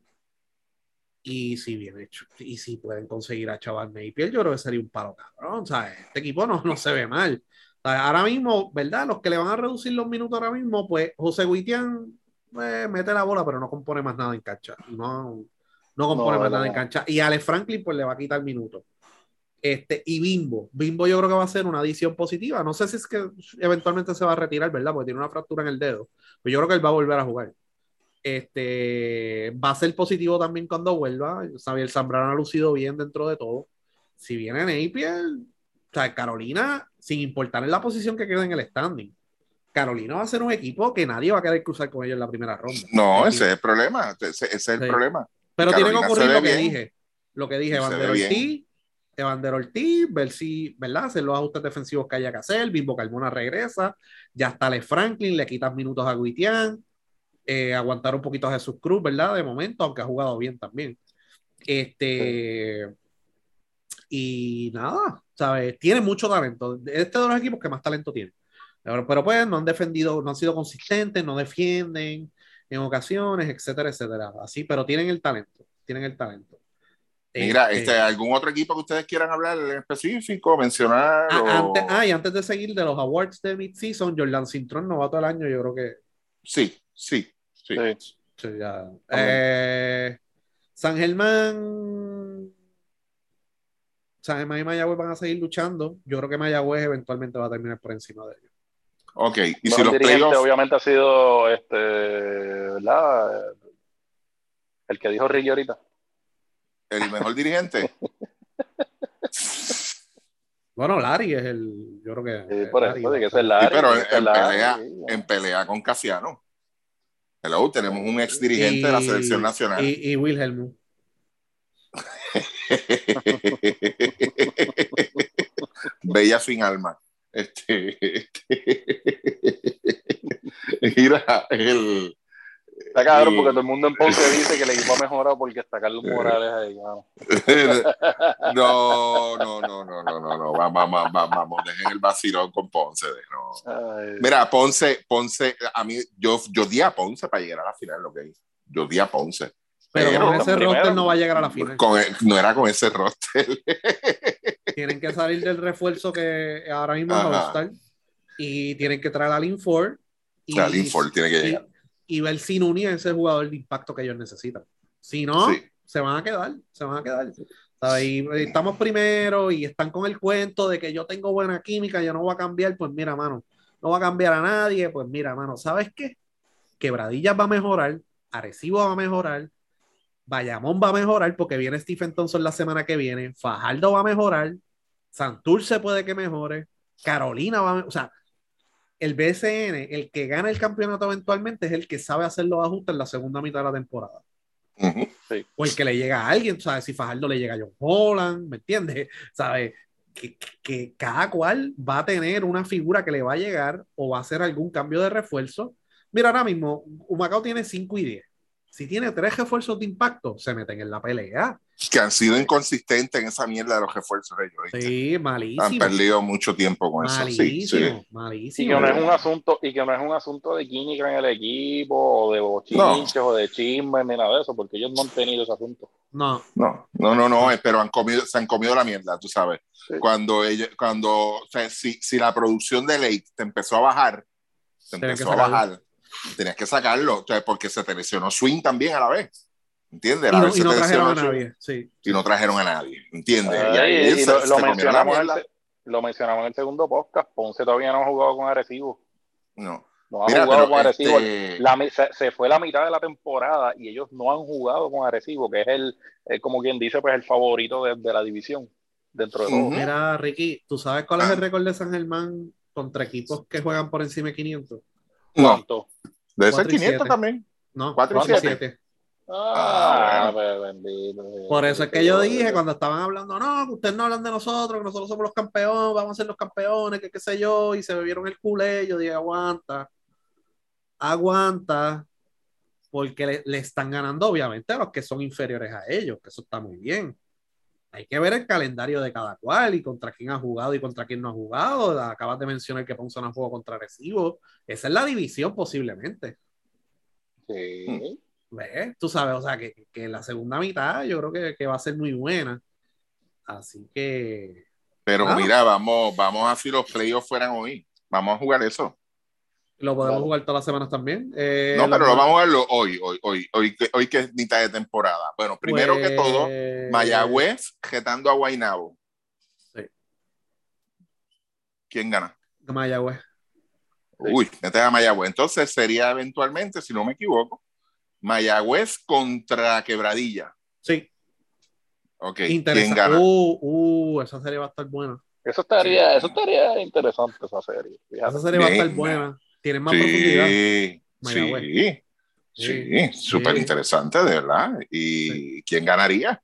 Y si viene, y si pueden conseguir a Chaval Napier, yo creo que sería un palo cabrón. O sea, este equipo no, no se ve mal. O sea, ahora mismo, ¿verdad? Los que le van a reducir los minutos ahora mismo, pues José Guitián pues, mete la bola, pero no compone más nada en cancha. No, no compone No, más de nada verdad en que no. cancha. Y Alex Franklin, pues le va a quitar minutos. Este, y Bimbo. Bimbo yo creo que va a ser una adición positiva. No sé si es que eventualmente se va a retirar, ¿verdad? Porque tiene una fractura en el dedo. Pero yo creo que él va a volver a jugar. Este, va a ser positivo también cuando vuelva. Xavier Zambrano ha lucido bien dentro de todo. Si viene Napier, o sea, Carolina, sin importar en la posición que quede en el standing, Carolina va a ser un equipo que nadie va a querer cruzar con ellos en la primera ronda. No, El ese equipo, es el problema. Ese, ese es el sí. problema. Y Pero tiene que Carolina se ocurrir ve lo que bien. dije. Lo que dije, Y se Evander ve bien. Ortiz, Evander Ortiz, ver si, ¿verdad? Hacer los ajustes defensivos que haya que hacer. Bimbo Carmona regresa. Ya está Le Franklin, le quitas minutos a Guitián. Eh, aguantar un poquito a Jesús Cruz, ¿verdad? De momento, aunque ha jugado bien también. Sí. Este, y nada, ¿sabes? Tiene mucho talento. Este de los equipos que más talento tiene. Pero, pero pues no han defendido, no han sido consistentes, no defienden en ocasiones, etcétera, etcétera. Así, pero tienen el talento, tienen el talento. Mira, este, Este, ¿algún otro equipo que ustedes quieran hablar en específico, mencionar a- antes, ah, o...? y antes de seguir de los awards de mid-season, Jordan Cintrón, novato del año, yo creo que Sí, sí, sí. Sí, sí, ya. también. Eh, San Germán, San Germán y Mayagüez van a seguir luchando. Yo creo que Mayagüez eventualmente va a terminar por encima de ellos. Ok, y El si los dirigente playoffs, obviamente ha sido este, ¿verdad? El que dijo Ricky ahorita. el mejor dirigente. Bueno, Larry es el, yo creo que Sí, por Larry eso, va de a que es ser el el- Sí, Larry, pero tiene en, que ser en Larry. pelea, Sí, en pelea con Casiano. Hello, tenemos un ex dirigente de la selección y, nacional. y, y Wilhelm. Bella sin alma. Este, este, mira, el, Está cabrón porque todo el el mundo en Ponce dice que el equipo ha mejorado porque está Carlos Morales ahí, mano. no, no, no, no, no, no, no, vamos, vamos, vamos, vamos, dejen el vacilón con Ponce, de, no. Ay, Mira, Ponce, Ponce, a mí, yo, yo di a Ponce para llegar a la final, lo que yo di a Ponce, Pero con pero ese primero. roster no va a llegar a la final. con, no era con ese roster. Tienen que salir del refuerzo que ahora mismo es Ajá. All-Star y tienen que traer a Lin Ford y, O sea, Linford tiene que llegar. y, y ver si Nuni es ese jugador de impacto que ellos necesitan. Si no, Sí. se van a quedar, se van a quedar. ¿Sabes? Y estamos primero y están con el cuento de que yo tengo buena química, yo no voy a cambiar, pues mira, mano, no va a cambiar a nadie, pues mira, mano, ¿sabes qué? Quebradillas va a mejorar, Arecibo va a mejorar, Bayamón va a mejorar porque viene Stephen Thompson la semana que viene, Fajardo va a mejorar, Santurce puede que mejore, Carolina va a, o sea, el B C N, el que gana el campeonato eventualmente es el que sabe hacer los ajustes en la segunda mitad de la temporada. Uh-huh. Sí. O el que le llega a alguien, ¿sabes? Si Fajardo le llega a John Holland, ¿me entiendes? ¿Sabes? Que, que, que cada cual va a tener una figura que le va a llegar o va a hacer algún cambio de refuerzo. Mira, ahora mismo, Humacao tiene cinco y diez. Si tiene tres refuerzos de impacto, se meten en la pelea. Que han sido inconsistentes en esa mierda de los refuerzos ellos, ¿viste? Sí, Han malísimo. perdido mucho tiempo con eso. Sí, Malísimo, sí. malísimo. Y que no es un asunto, y que no es un asunto de química en el equipo, o de No, bochinches, o de chismes, ni nada de eso, porque ellos no han tenido ese asunto. No, no, no, no, no, No. eh, pero han comido, se han comido la mierda, tú sabes. Sí. Cuando ellos, cuando, o sea, si, si la producción de Lake te empezó a bajar, te Tienen que empezó a sacarlo. bajar, tenías que sacarlo, o sea, porque se te lesionó Swing también a la vez. ¿Entiendes? Y A no, vez y se no te trajeron a lesionó nadie. Sí, y sí. no trajeron a nadie, ¿entiendes? Ay, y ahí y se, lo, se lo te comieron la mencionamos en el, mierda. se- lo mencionamos en el segundo podcast. Ponce todavía no ha jugado con Arecibo. No. No ha Mira, jugado pero con Arecibo. este... La, mi- se, se fue la mitad de la temporada y ellos no han jugado con Arecibo, que es el, el como quien dice, pues el favorito de, de la división, dentro de todo. Ujú. Mira, Ricky, ¿tú sabes cuál es Ah. el récord de San Germán contra equipos que juegan por encima de quinientos? No, ¿Cuánto? debe ser cuatro y quinientos siete. también. No, cuatro y cuatro y siete. siete. Ah, Ah, bueno, pues bendito. Por eso es que bendito, yo dije bendito. cuando estaban hablando, no, que ustedes no hablan de nosotros, que nosotros somos los campeones, vamos a ser los campeones, que qué sé yo, y se bebieron el culé. Yo dije, aguanta, aguanta, porque le, le están ganando obviamente a los que son inferiores a ellos, que eso está muy bien. Hay que ver el calendario de cada cual y contra quién ha jugado y contra quién no ha jugado. Acabas de mencionar que Ponce no ha jugado contra Arecibo. Esa es la división posiblemente. Sí. ¿Ves? Tú sabes, o sea, que, que la segunda mitad yo creo que, que va a ser muy buena. Así que... pero Ah, mira, vamos, vamos a si los playoffs fueran hoy. Vamos a jugar eso. lo podemos Vale. jugar todas las semanas también. Eh, No, los pero lo ma- vamos a jugarlo hoy, hoy, hoy, hoy, que, hoy que es mitad de temporada. Bueno, primero pues, que todo, Mayagüez retando a Guaynabo. Sí. ¿Quién gana? Mayagüez. Uy, metes a Mayagüez. Entonces sería eventualmente, si no me equivoco, Mayagüez contra Quebradilla. Sí. Ok, ¿quién Interesa. gana? Uh, uh, esa serie va a estar buena. Eso estaría, Sí. eso estaría interesante esa serie. Fíjate. Esa serie va a estar Bien. buena. Tienen más profundidad. Sí, Mayagüez. sí, sí, Sí, súper sí. interesante, de verdad. ¿Y quién ganaría?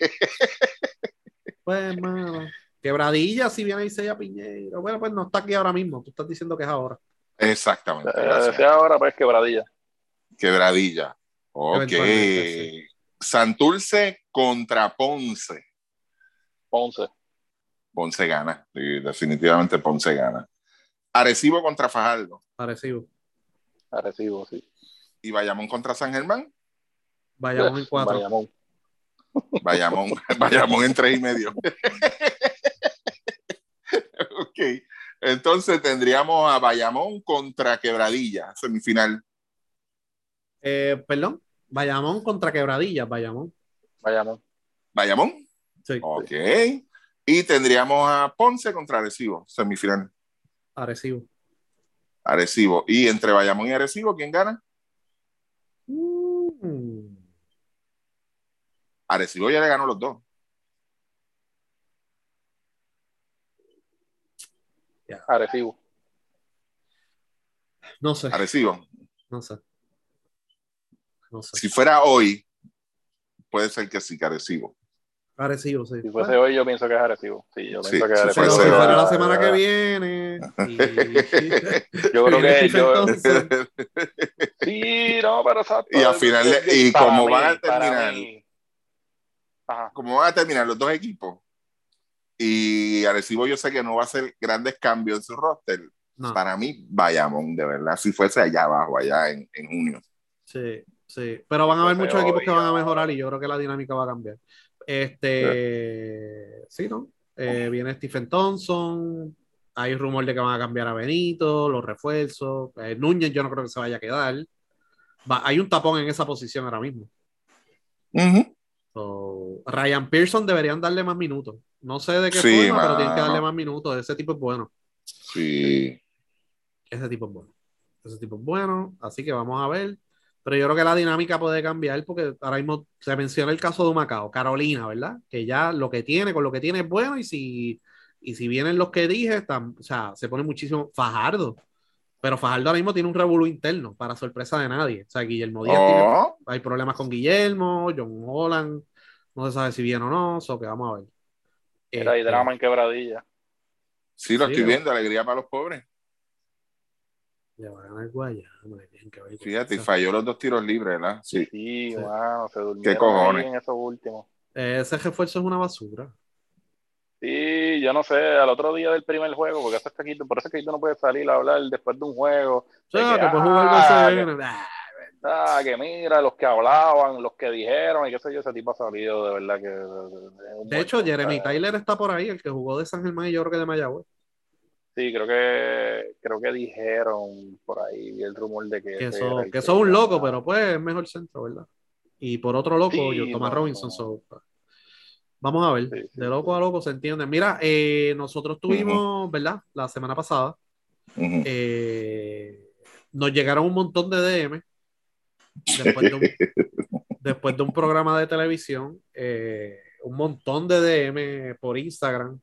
Pues, mano. Quebradilla, si viene Isaiah Piñeiro. Bueno, pues no está aquí ahora mismo. Tú estás diciendo que es ahora. Exactamente, Eh, gracias. sea ahora, pues quebradilla. Quebradilla. Ok. Eventualmente, sí. Santurce contra Ponce. Ponce. Ponce gana. Sí, definitivamente Ponce gana. Arecibo contra Fajardo. Arecibo. Arecibo, sí. Y Bayamón contra San Germán. Vayamos en cuatro. Bayamón. Bayamón, Bayamón en tres y medio. Ok. Entonces tendríamos a Bayamón contra Quebradilla, semifinal. Eh, perdón. Bayamón contra Quebradilla. Bayamón. Bayamón. Bayamón. Sí. Ok. Y tendríamos a Ponce contra Arecibo, semifinal. Arecibo. Arecibo. Y entre Bayamón y Arecibo, ¿quién gana? Mm. Arecibo ya le ganó los dos. Yeah. Arecibo. No sé. Arecibo. No sé. No sé. Si fuera hoy, puede ser que sí, que Arecibo. Arecibo, sí. Si fuese Bueno. hoy, yo pienso que es Arecibo. Sí, yo Sí, pienso que si Arecibo. Pero fuese si hoy. fuera la va- semana que va- viene. Y... Yo creo viene que Stephen yo. Thompson. Sí, no, pero exacto. Y al final, Es que y para como mí, van a para terminar, mí. Ajá. como van a terminar los dos equipos, y Arecibo yo sé que no va a hacer grandes cambios en su roster, No. para mí, Bayamón, de verdad, si fuese allá abajo, allá en, en junio. Sí, sí. Pero van a haber muchos equipos que van a mejorar y yo creo que la dinámica va a cambiar. Este, sí, ¿no? Eh, viene Stephen Thompson. Hay rumor de que van a cambiar a Benito, los refuerzos. Eh, Núñez, yo no creo que se vaya a quedar. Va, hay un tapón en esa posición ahora mismo. Uh-huh. So, Ryan Pearson deberían darle más minutos. No sé de qué Sí, forma, pero tienen que darle mano. más minutos. Ese tipo es bueno. Sí. Ese tipo es bueno. Ese tipo es bueno. Así que vamos a ver. Pero yo creo que la dinámica puede cambiar porque ahora mismo se menciona el caso de Humacao, Carolina, ¿verdad? Que ya lo que tiene, con lo que tiene es bueno y si, y si vienen los que dije, están, o sea, se pone muchísimo Fajardo. Pero Fajardo ahora mismo tiene un revolú interno, para sorpresa de nadie. O sea, Guillermo Díaz tiene, Oh, hay problemas con Guillermo, John Holland, no se sabe si viene o no, eso que vamos a ver. Era hay Este, drama en Quebradilla. sí, lo sí, estoy le va, viendo, alegría para los pobres. le va a ganar Guayama, tienen que ver con Fíjate, y eso. falló los dos tiros libres, ¿verdad? Sí. Sí, Sí. mano, se ¿Qué durmieron ahí cojones? en esos últimos. Ese refuerzo es una basura. Sí, yo no sé, al otro día del primer juego, porque eso es que aquí, por eso es que aquí tú no puedes salir a hablar después de un juego, O de sea, que, que puede jugar ah, que, B C N. Ah, ah, que mira, los que hablaban, los que dijeron, y qué sé yo, ese tipo ha salido de verdad que de, de- de un de hecho, muerto. Jeremy Eh, Tyler está por ahí, el que jugó de San Germán y yo creo que de Mayagüez. sí, creo que, creo que dijeron por ahí, vi el rumor de que Que ese era eso, el que que eso es un iban loco, a... pero pues es mejor centro, ¿verdad? Y por otro loco, yo, Sí, Thomas no, Robinson. no, So, vamos a ver, sí, sí, de loco a sí. loco se entiende. Mira, eh, nosotros Uh-huh. tuvimos, ¿verdad? La semana pasada, Uh-huh. eh, nos llegaron un montón de D M después de un, después de un programa de televisión, eh, un montón de D M por Instagram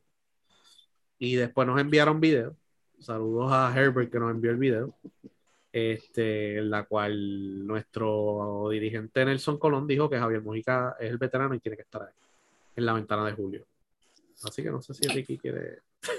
y después nos enviaron videos. Saludos a Herbert que nos envió el video. Este, en la cual nuestro dirigente Nelson Colón dijo que Javier Mojica es el veterano y tiene que estar ahí, en la ventana de julio. Así que no sé si Ricky quiere.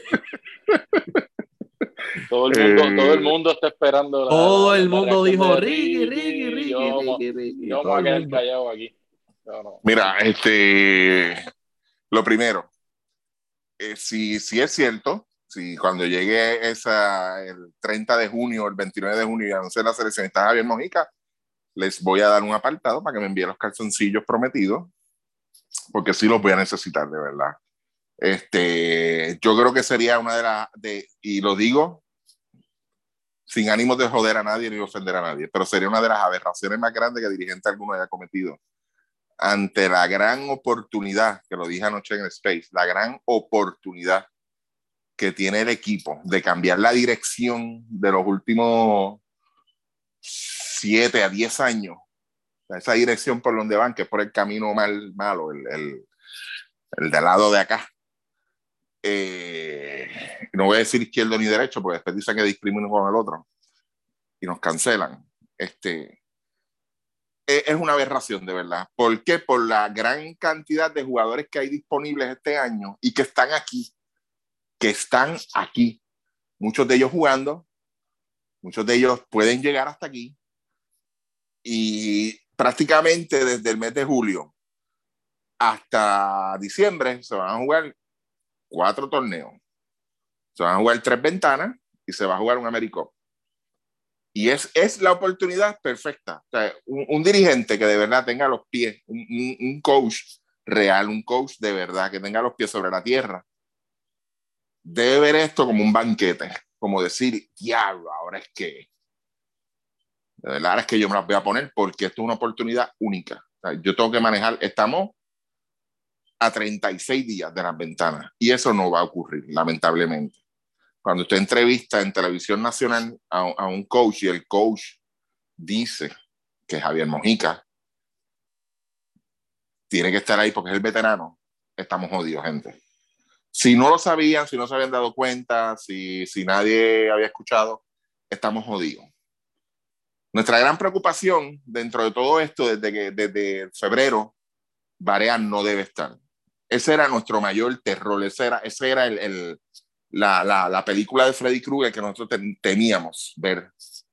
Todo el mundo, todo el Eh, mundo está esperando la, Todo la, la, el la mundo reacción dijo de Ricky, Ricky, Ricky. Ricky, Yo, mo- Ricky, Ricky, yo me todo voy a el quedar mundo. callado aquí. Yo no. mira, este, lo primero, eh, si, si es cierto, si cuando llegue esa, el treinta de junio, el veintinueve de junio y anuncie la selección está Javier Mojica, les voy a dar un apartado para que me envíen los calzoncillos prometidos, porque sí los voy a necesitar, de verdad. Este, yo creo que sería una de las, de, y lo digo sin ánimos de joder a nadie ni ofender a nadie, pero sería una de las aberraciones más grandes que dirigente alguno haya cometido ante la gran oportunidad, que lo dije anoche en el Space, la gran oportunidad que tiene el equipo de cambiar la dirección de los últimos siete a diez años, esa dirección por donde van, que es por el camino mal, malo, el, el, el del lado de acá. Eh, no voy a decir izquierdo ni derecho, porque después dicen que discriminan con el otro y nos cancelan. Este, es una aberración, de verdad. ¿Por qué? Por la gran cantidad de jugadores que hay disponibles este año y que están aquí, que están aquí. Muchos de ellos jugando, muchos de ellos pueden llegar hasta aquí y prácticamente desde el mes de julio hasta diciembre se van a jugar cuatro torneos. Se van a jugar tres ventanas y se va a jugar un AmeriCup. Y es, es la oportunidad perfecta. O sea, un, un dirigente que de verdad tenga los pies, un, un, un coach real, un coach de verdad que tenga los pies sobre la tierra, debe ver esto como un banquete, como decir, diablo, ahora es que, de verdad, ahora es que yo me las voy a poner porque esto es una oportunidad única. O sea, yo tengo que manejar, estamos a treinta y seis días de las ventanas y eso no va a ocurrir, lamentablemente. cuando usted entrevista en televisión nacional a, a un coach y el coach dice que Javier Mojica tiene que estar ahí porque es el veterano, estamos jodidos, gente. Si no lo sabían, si no se habían dado cuenta, si, si nadie había escuchado, estamos jodidos. Nuestra gran preocupación dentro de todo esto, desde, que, desde febrero, Barea no debe estar. Ese era nuestro mayor terror, ese era, ese era el, el, la, la, la película de Freddy Krueger que nosotros ten, temíamos ver.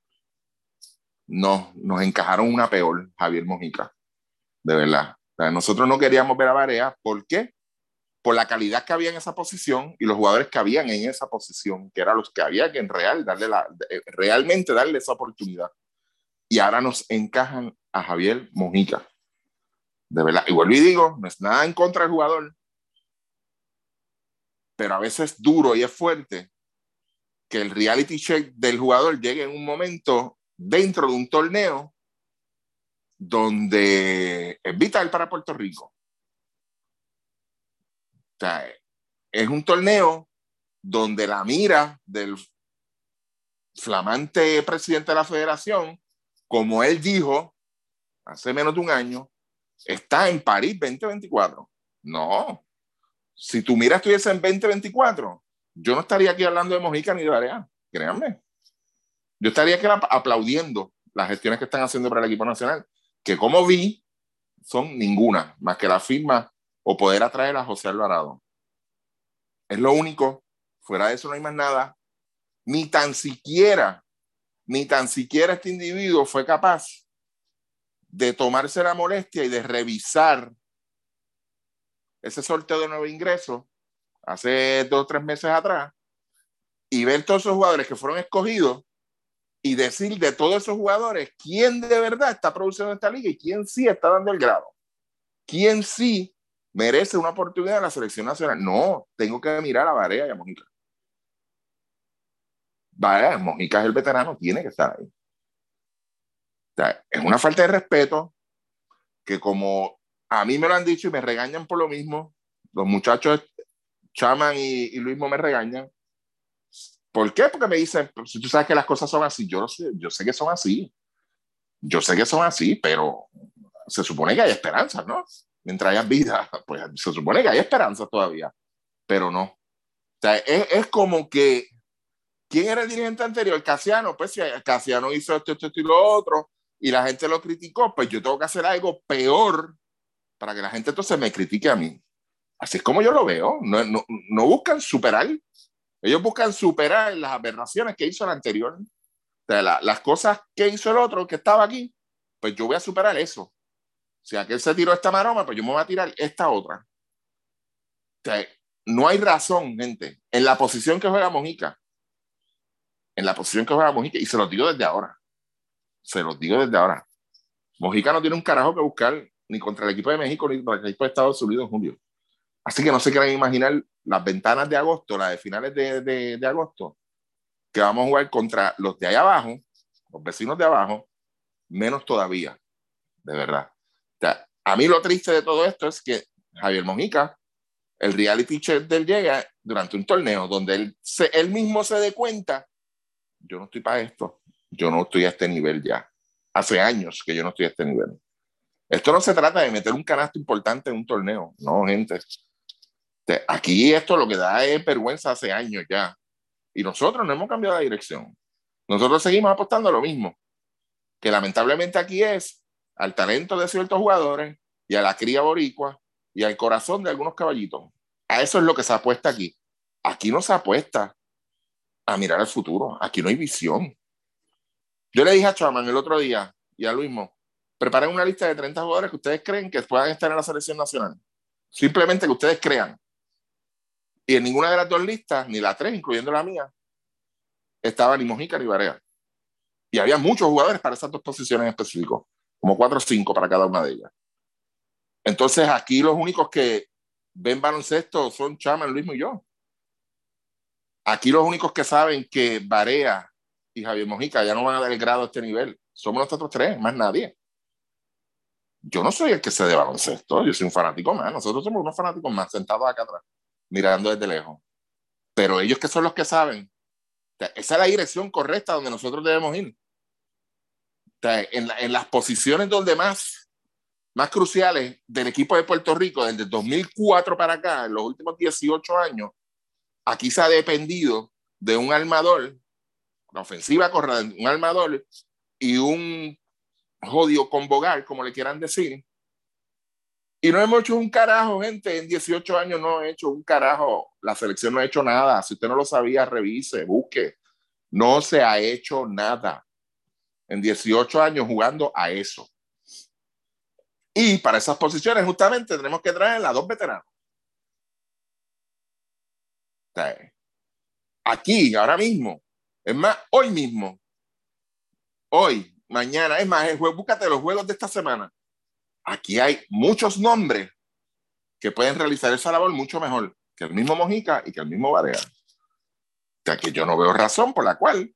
No, nos encajaron una peor, Javier Mojica, de verdad. O sea, nosotros no queríamos ver a Barea, ¿por qué? Por la calidad que había en esa posición y los jugadores que habían en esa posición, que eran los que había que en real darle la, realmente darle esa oportunidad. Y ahora nos encajan a Javier Mojica. De verdad, y vuelvo y digo, no es nada en contra del jugador, pero a veces es duro y es fuerte que el reality check del jugador llegue en un momento dentro de un torneo donde es vital para Puerto Rico. O sea, es un torneo donde la mira del flamante presidente de la federación, como él dijo hace menos de un año, está en París veinte veinticuatro. No. Si tu mira estuviese en veinte veinticuatro, yo no estaría aquí hablando de Mojica ni de Barea, créanme. Yo estaría aquí aplaudiendo las gestiones que están haciendo para el equipo nacional, que como vi, son ninguna, más que la firma o poder atraer a José Alvarado. Es lo único. Fuera de eso no hay más nada. Ni tan siquiera, ni tan siquiera este individuo fue capaz de tomarse la molestia y de revisar ese sorteo de nuevo ingreso hace dos o tres meses atrás y ver todos esos jugadores que fueron escogidos y decir de todos esos jugadores quién de verdad está produciendo esta liga y quién sí está dando el grado, quién sí merece una oportunidad en la selección nacional. No, tengo que mirar a Barea y a Mojica. Barea, Mojica es el veterano, tiene que estar ahí. O sea, es una falta de respeto que, como a mí me lo han dicho y me regañan por lo mismo, los muchachos Chaman y, y Luismo me regañan. ¿Por qué? Porque me dicen, si tú sabes que las cosas son así, yo, sé, yo sé que son así, yo sé que son así, pero se supone que hay esperanzas, ¿no? Mientras haya vida, pues se supone que hay esperanzas todavía, pero no. O sea, es, es como que, ¿quién era el dirigente anterior? Casiano. Pues si Casiano hizo esto, esto, esto y lo otro, y la gente lo criticó, pues yo tengo que hacer algo peor para que la gente entonces me critique a mí. Así es como yo lo veo. No, no, no buscan superar. Ellos buscan superar las aberraciones que hizo el anterior. O sea, la, las cosas que hizo el otro que estaba aquí, pues yo voy a superar eso. Si aquel se tiró esta maroma, pues yo me voy a tirar esta otra. O sea, no hay razón, gente, en la posición que juega Mojica. En la posición que juega Mojica. Y se los digo desde ahora. Se los digo desde ahora. Mojica no tiene un carajo que buscar ni contra el equipo de México ni contra el equipo de Estados Unidos en julio. Así que no se quieran imaginar las ventanas de agosto, las de finales de, de, de agosto, que vamos a jugar contra los de allá abajo, los vecinos de abajo, menos todavía, de verdad. O sea, a mí lo triste de todo esto es que Javier Mojica, el reality check del llega durante un torneo donde él, se, él mismo se dé cuenta, yo no estoy para esto, yo no estoy a este nivel ya. Hace años que yo no estoy a este nivel. Esto no se trata de meter un canasto importante en un torneo, no, gente. Aquí esto lo que da es vergüenza hace años ya. Y nosotros no hemos cambiado la dirección. Nosotros seguimos apostando a lo mismo. Que lamentablemente aquí es al talento de ciertos jugadores y a la cría boricua y al corazón de algunos caballitos. A eso es lo que se apuesta aquí. Aquí no se apuesta a mirar al futuro. Aquí no hay visión. Yo le dije a Chaman el otro día y a Luismo, preparen una lista de treinta jugadores que ustedes creen que puedan estar en la selección nacional. Simplemente que ustedes crean. Y en ninguna de las dos listas, ni la tres, incluyendo la mía, estaba ni Mojica ni Barea. Y había muchos jugadores para esas dos posiciones en específico, como cuatro o cinco para cada una de ellas. Entonces aquí los únicos que ven baloncesto son Chaman, Luismo y yo. Aquí los únicos que saben que Barea y Javier Mojica ya no van a dar el grado a este nivel somos nosotros tres, más nadie. Yo no soy el que sé de baloncesto, yo soy un fanático más. Nosotros somos unos fanáticos más sentados acá atrás, mirando desde lejos. Pero ellos que son los que saben, sea, esa es la dirección correcta donde nosotros debemos ir. O sea, en, la, en las posiciones donde más, más cruciales del equipo de Puerto Rico, desde dos mil cuatro para acá, en los últimos dieciocho años, aquí se ha dependido de un armador, la ofensiva corre un armador y un jodido con bogar, como le quieran decir. Y no hemos hecho un carajo, gente. En dieciocho años no he hecho un carajo. La selección no ha hecho nada. Si usted no lo sabía, revise, busque. No se ha hecho nada en dieciocho años jugando a eso. Y para esas posiciones justamente tenemos que traer a dos veteranos. O sea, aquí, ahora mismo, es más, hoy mismo, hoy, mañana, es más, el juego, búscate los juegos de esta semana. Aquí hay muchos nombres que pueden realizar esa labor mucho mejor que el mismo Mojica y que el mismo Barea. O sea, que yo no veo razón por la cual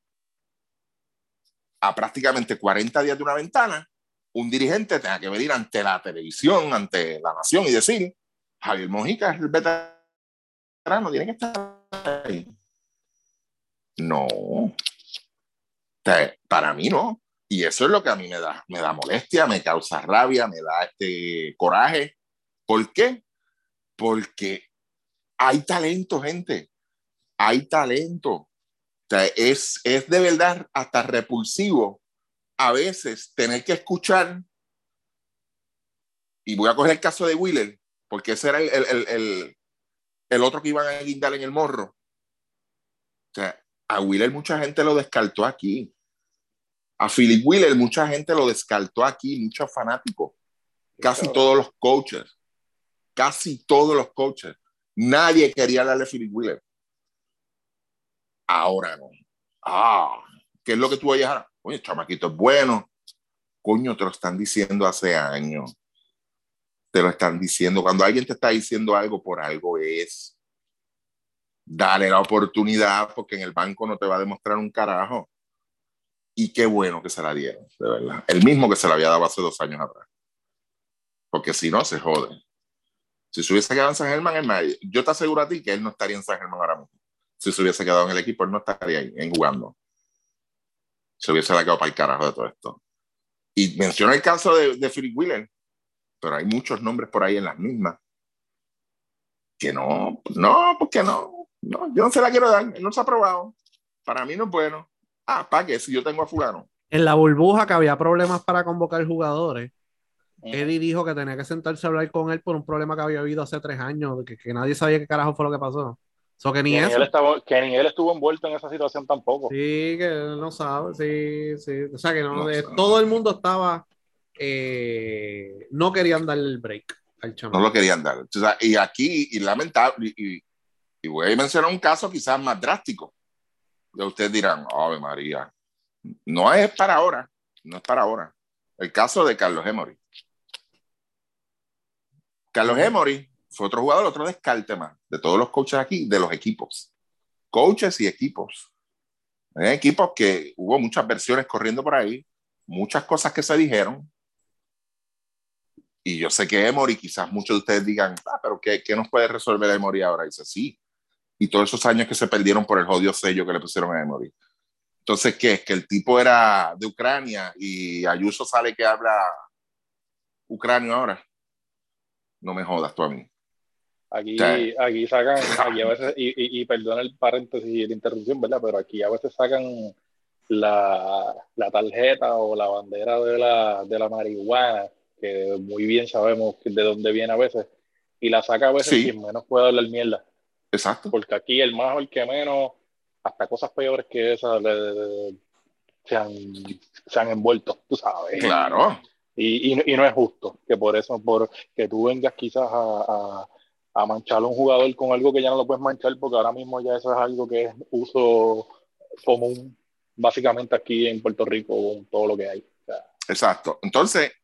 a prácticamente cuarenta días de una ventana, un dirigente tenga que venir ante la televisión, ante la nación y decir, Javier Mojica es el veterano, tiene que estar ahí. No. O sea, para mí no. Y eso es lo que a mí me da, me da molestia, me causa rabia, me da este coraje. ¿Por qué? Porque hay talento, gente. Hay talento. O sea, es, es de verdad hasta repulsivo a veces tener que escuchar, y voy a coger el caso de Wheeler, porque ese era el, el, el, el, el otro que iban a guindar en el morro. O sea, a Wheeler mucha gente lo descartó aquí. A Philip Wheeler mucha gente lo descartó aquí, muchos fanáticos. Casi todos los coaches. Casi todos los coaches. Nadie quería darle a Philip Wheeler. Ahora no. Ah, ¿qué es lo que tú oyes ahora? Oye, el chamaquito es bueno. Coño, te lo están diciendo hace años. Te lo están diciendo. Cuando alguien te está diciendo algo, por algo es. Dale la oportunidad, porque en el banco no te va a demostrar un carajo. Y qué bueno que se la dieron, de verdad. El mismo que se la había dado hace dos años atrás. Porque si no, se jode. Si se hubiese quedado en San Germán, es más, yo te aseguro a ti que él no estaría en San Germán ahora mismo. Si se hubiese quedado en el equipo, él no estaría ahí, en jugando. Se hubiese quedado para el carajo de todo esto. Y menciono el caso de, de Philip Wheeler, pero hay muchos nombres por ahí en las mismas que no, no, porque no, no, yo no se la quiero dar, él no se ha probado. Para mí no es bueno. Ah, ¿para qué? Si yo tengo a fulano. En la burbuja que había problemas para convocar jugadores, Eddie dijo que tenía que sentarse a hablar con él por un problema que había habido hace tres años, que, que nadie sabía qué carajo fue lo que pasó. So, que ni que, eso. Ni él estaba, que ni él estuvo envuelto en esa situación tampoco. Sí, que él no sabe, sí, sí. O sea, que no, No, de, no. todo el mundo estaba, eh, no querían darle el break al chamo. No lo querían dar. O sea, y aquí, y lamentable, y, y voy a mencionar un caso quizás más drástico. Y ustedes dirán, Ave María, no es para ahora, no es para ahora. El caso de Carlos Emory. Carlos uh-huh. Emory fue otro jugador, otro descarte más, de todos los coaches aquí, de los equipos. Coaches y equipos. Hay equipos que hubo muchas versiones corriendo por ahí, muchas cosas que se dijeron. Y yo sé que Emory, quizás muchos de ustedes digan, ah, pero ¿qué, qué nos puede resolver Emory ahora? Y dice, sí. Y todos esos años que se perdieron por el jodido sello que le pusieron a Emory. Entonces, ¿qué? Es que el tipo era de Ucrania y Ayuso sale que habla ucranio ahora. No me jodas tú a mí. Aquí, o sea, aquí sacan, aquí a veces, y, y, y perdona el paréntesis y la interrupción, ¿verdad? Pero aquí a veces sacan la, la tarjeta o la bandera de la, de la marihuana, que muy bien sabemos de dónde viene a veces, y la saca a veces sí. Quien menos puede hablar mierda. Exacto. Porque aquí el más o el que menos, hasta cosas peores que esas le, le, le, se, han, se han envuelto, tú sabes. Claro. Y, y, y no es justo que por eso, por que tú vengas quizás a, a, a manchar a un jugador con algo que ya no lo puedes manchar, porque ahora mismo ya eso es algo que es uso común, básicamente aquí en Puerto Rico, con todo lo que hay. O sea, exacto. Entonces,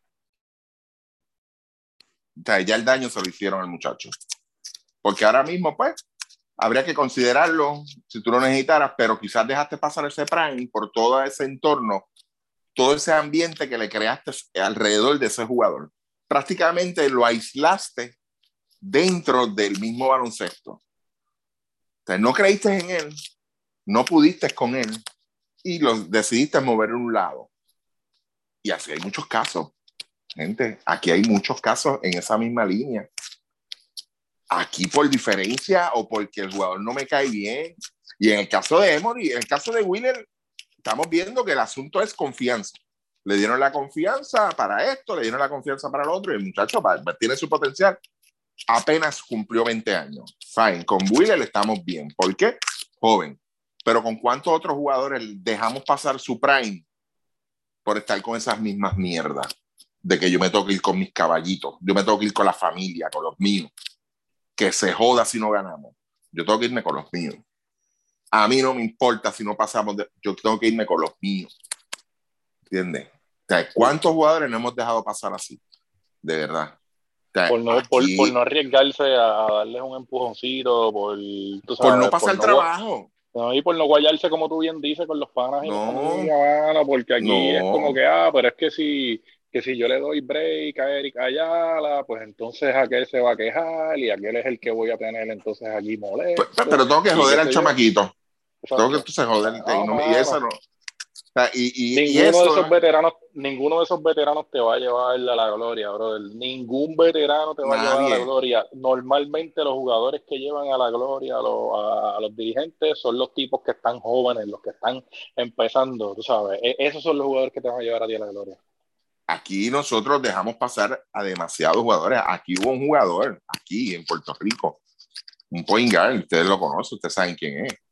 ya el daño se lo hicieron al muchacho. Porque ahora mismo, pues, habría que considerarlo si tú lo necesitaras, pero quizás dejaste pasar ese prime por todo ese entorno, todo ese ambiente que le creaste alrededor de ese jugador. Prácticamente lo aislaste dentro del mismo baloncesto. O sea, no creíste en él, no pudiste con él y lo decidiste mover a un lado. Y así hay muchos casos, gente. Aquí hay muchos casos en esa misma línea. Aquí por diferencia o porque el jugador no me cae bien. Y en el caso de Emory, en el caso de Wheeler, estamos viendo que el asunto es confianza. Le dieron la confianza para esto, le dieron la confianza para lo otro, y el muchacho va, va, tiene su potencial. Apenas cumplió veinte años. Fine, con Wheeler estamos bien. ¿Por qué? Joven. Pero ¿con cuántos otros jugadores dejamos pasar su prime por estar con esas mismas mierdas? De que yo me tengo que ir con mis caballitos, yo me tengo que ir con la familia, con los míos. Que se joda si no ganamos. Yo tengo que irme con los míos. A mí no me importa si no pasamos, de, yo tengo que irme con los míos. ¿Entiendes? O sea, ¿cuántos jugadores no hemos dejado pasar así? De verdad. O sea, por, no, aquí, por, por no arriesgarse a, a darles un empujoncito, por, tú sabes, por no pasar por el no, trabajo. No, y por no guayarse, como tú bien dices, con los panas y no, la familia, mano, porque aquí no. es como que, ah, pero es que si, que si yo le doy break a Eric Ayala, pues entonces aquel se va a quejar y aquel es el que voy a tener entonces aquí molesto. Pero, pero tengo que joder al chamaquito. Exacto. Tengo que entonces joder. No, y, no, y eso no. O sea, y, y, ninguno y eso, de esos veteranos, ninguno de esos veteranos te va a llevar a la gloria, brother. Ningún veterano te va nadie. a llevar a la gloria. Normalmente los jugadores que llevan a la gloria a los, a, a los dirigentes son los tipos que están jóvenes, los que están empezando, tú sabes. E- esos son los jugadores que te van a llevar a ti a la gloria. Aquí nosotros dejamos pasar a demasiados jugadores. Aquí hubo un jugador, aquí en Puerto Rico, un point guard, ustedes lo conocen, ustedes saben quién es.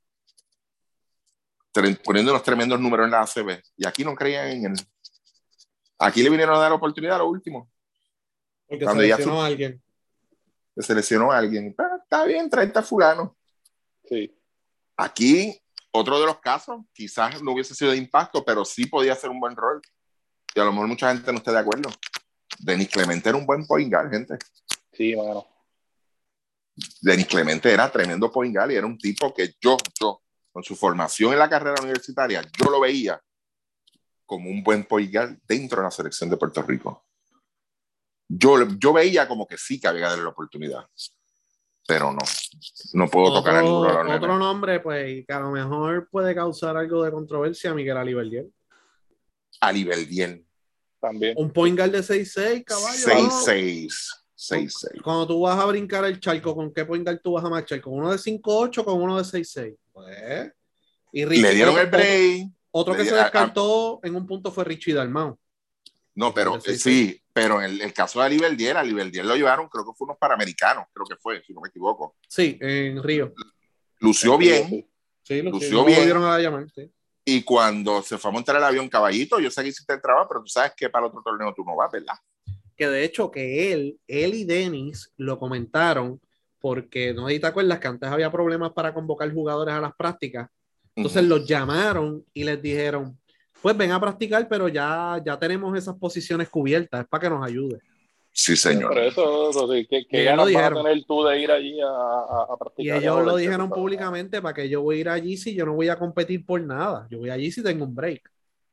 Poniendo unos tremendos números en la A C B. Y aquí no creían en él. Aquí le vinieron a dar oportunidad a lo último. Porque se lesionó a alguien. Se lesionó a alguien. Pero está bien, treinta fulano. Sí. Aquí, otro de los casos, quizás no hubiese sido de impacto, pero sí podía ser un buen rol. Y a lo mejor mucha gente no esté de acuerdo. Denis Clemente era un buen point guard, gente. Sí, mano. Denis Clemente era tremendo point guard y era un tipo que yo, yo, con su formación en la carrera universitaria, yo lo veía como un buen point guard dentro de la selección de Puerto Rico. Yo, yo veía como que sí que había que darle la oportunidad, pero no, no puedo otro, tocar a ninguno de los otro nenes. nombre, pues, que a lo mejor puede causar algo de controversia, Miguel Aliberdiel. Aliberdiel. También. Un point guard de seis seis, caballo. seis seis. seis seis. Cuando tú vas a brincar el charco, ¿con qué point guard tú vas a marchar? ¿Con uno de cinco ocho o con uno de seis seis? Pues, y Richie, le dieron otro, el break. Otro, otro que di- se descartó a, a, en un punto fue Richie Dalmau. No, pero sí, pero en el, el caso de Aliberdiel, Aliberdiel lo llevaron, creo que fue unos panamericanos, creo que fue, si no me equivoco. Sí, en Río. Lució en bien. Río, sí. Sí, lució, lució no bien. volvieron a llamar, sí. Y cuando se fue a montar el avión, caballito, yo sé que hiciste el trabajo, pero tú sabes que para el otro torneo tú no vas, ¿verdad? Que de hecho que él, él y Denis lo comentaron porque no sé si te acuerdas que antes había problemas para convocar jugadores a las prácticas. Entonces uh-huh. los llamaron y les dijeron, pues ven a practicar, pero ya, ya tenemos esas posiciones cubiertas, es para que nos ayude. Sí, señor. Por eso, eso sí, que, que ganas vas a tener tú de ir allí a, a, a practicar. Y ellos lo dijeron públicamente, para que yo voy a ir allí si yo no voy a competir por nada. Yo voy allí si tengo un break.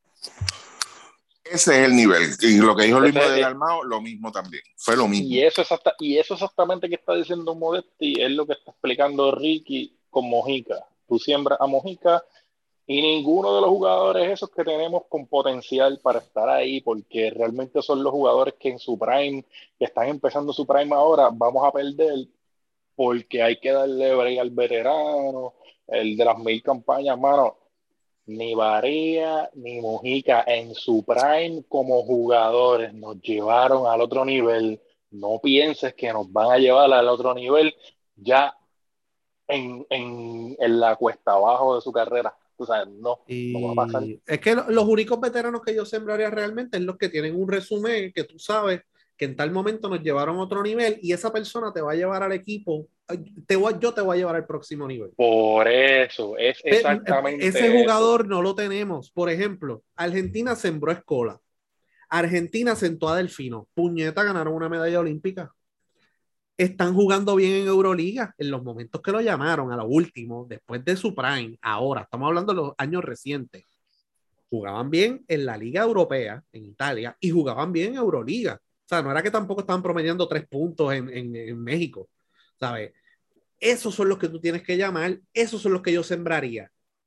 Ese es el nivel. Y lo que dijo Luis de Dalmau, lo mismo también. Fue lo mismo. Y eso, exacta, y eso exactamente que está diciendo Modesti es lo que está explicando Ricky con Mojica. Tú siembras a Mojica y ninguno de los jugadores esos que tenemos con potencial para estar ahí, porque realmente son los jugadores que en su prime, que están empezando su prime ahora, vamos a perder porque hay que darle break al veterano, el de las mil campañas, mano. Ni Barea ni Mojica en su prime como jugadores nos llevaron al otro nivel. No pienses que nos van a llevar al otro nivel ya en, en, en la cuesta abajo de su carrera. O sea, no, y no va a pasar. Es que los únicos veteranos que yo sembraría realmente es los que tienen un resumen que tú sabes que en tal momento nos llevaron a otro nivel y esa persona te va a llevar al equipo, te voy, yo te voy a llevar al próximo nivel. Por eso, es exactamente ese jugador eso. No lo tenemos. Por ejemplo, Argentina sembró Escola, Argentina sentó a Delfino, puñeta, ganaron una medalla olímpica. Están jugando bien en Euroliga en los momentos que lo llamaron a lo último, después de su prime. Ahora, estamos hablando de los años recientes. Jugaban bien en la Liga Europea, en Italia, y jugaban bien en Euroliga. O sea, no era que tampoco estaban promediando tres puntos en, en, en México, ¿sabes? Esos son los que tú tienes que llamar, esos son los que yo sembraría.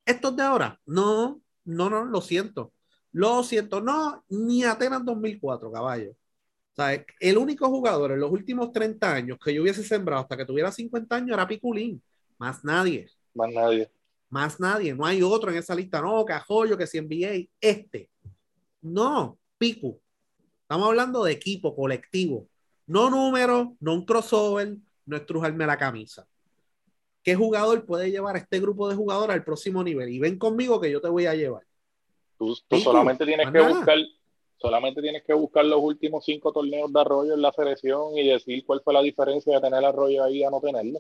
Estos de ahora, no, no, no, lo siento. Lo siento, no, ni Atenas dos mil cuatro, caballo. O sea, el único jugador en los últimos treinta años que yo hubiese sembrado hasta que tuviera cincuenta años era Piculín. Más nadie. Más nadie. Más nadie. No hay otro en esa lista. No, Cajollo, que si N B A. Este. No, Picu. Estamos hablando de equipo, colectivo. No número, no un crossover, no estrujarme la camisa. ¿Qué jugador puede llevar a este grupo de jugadores al próximo nivel? Y ven conmigo que yo te voy a llevar. Tú, tú solamente tienes más que nada. buscar, solamente tienes que buscar los últimos cinco torneos de Arroyo en la selección y decir cuál fue la diferencia de tener Arroyo ahí a no tenerlo.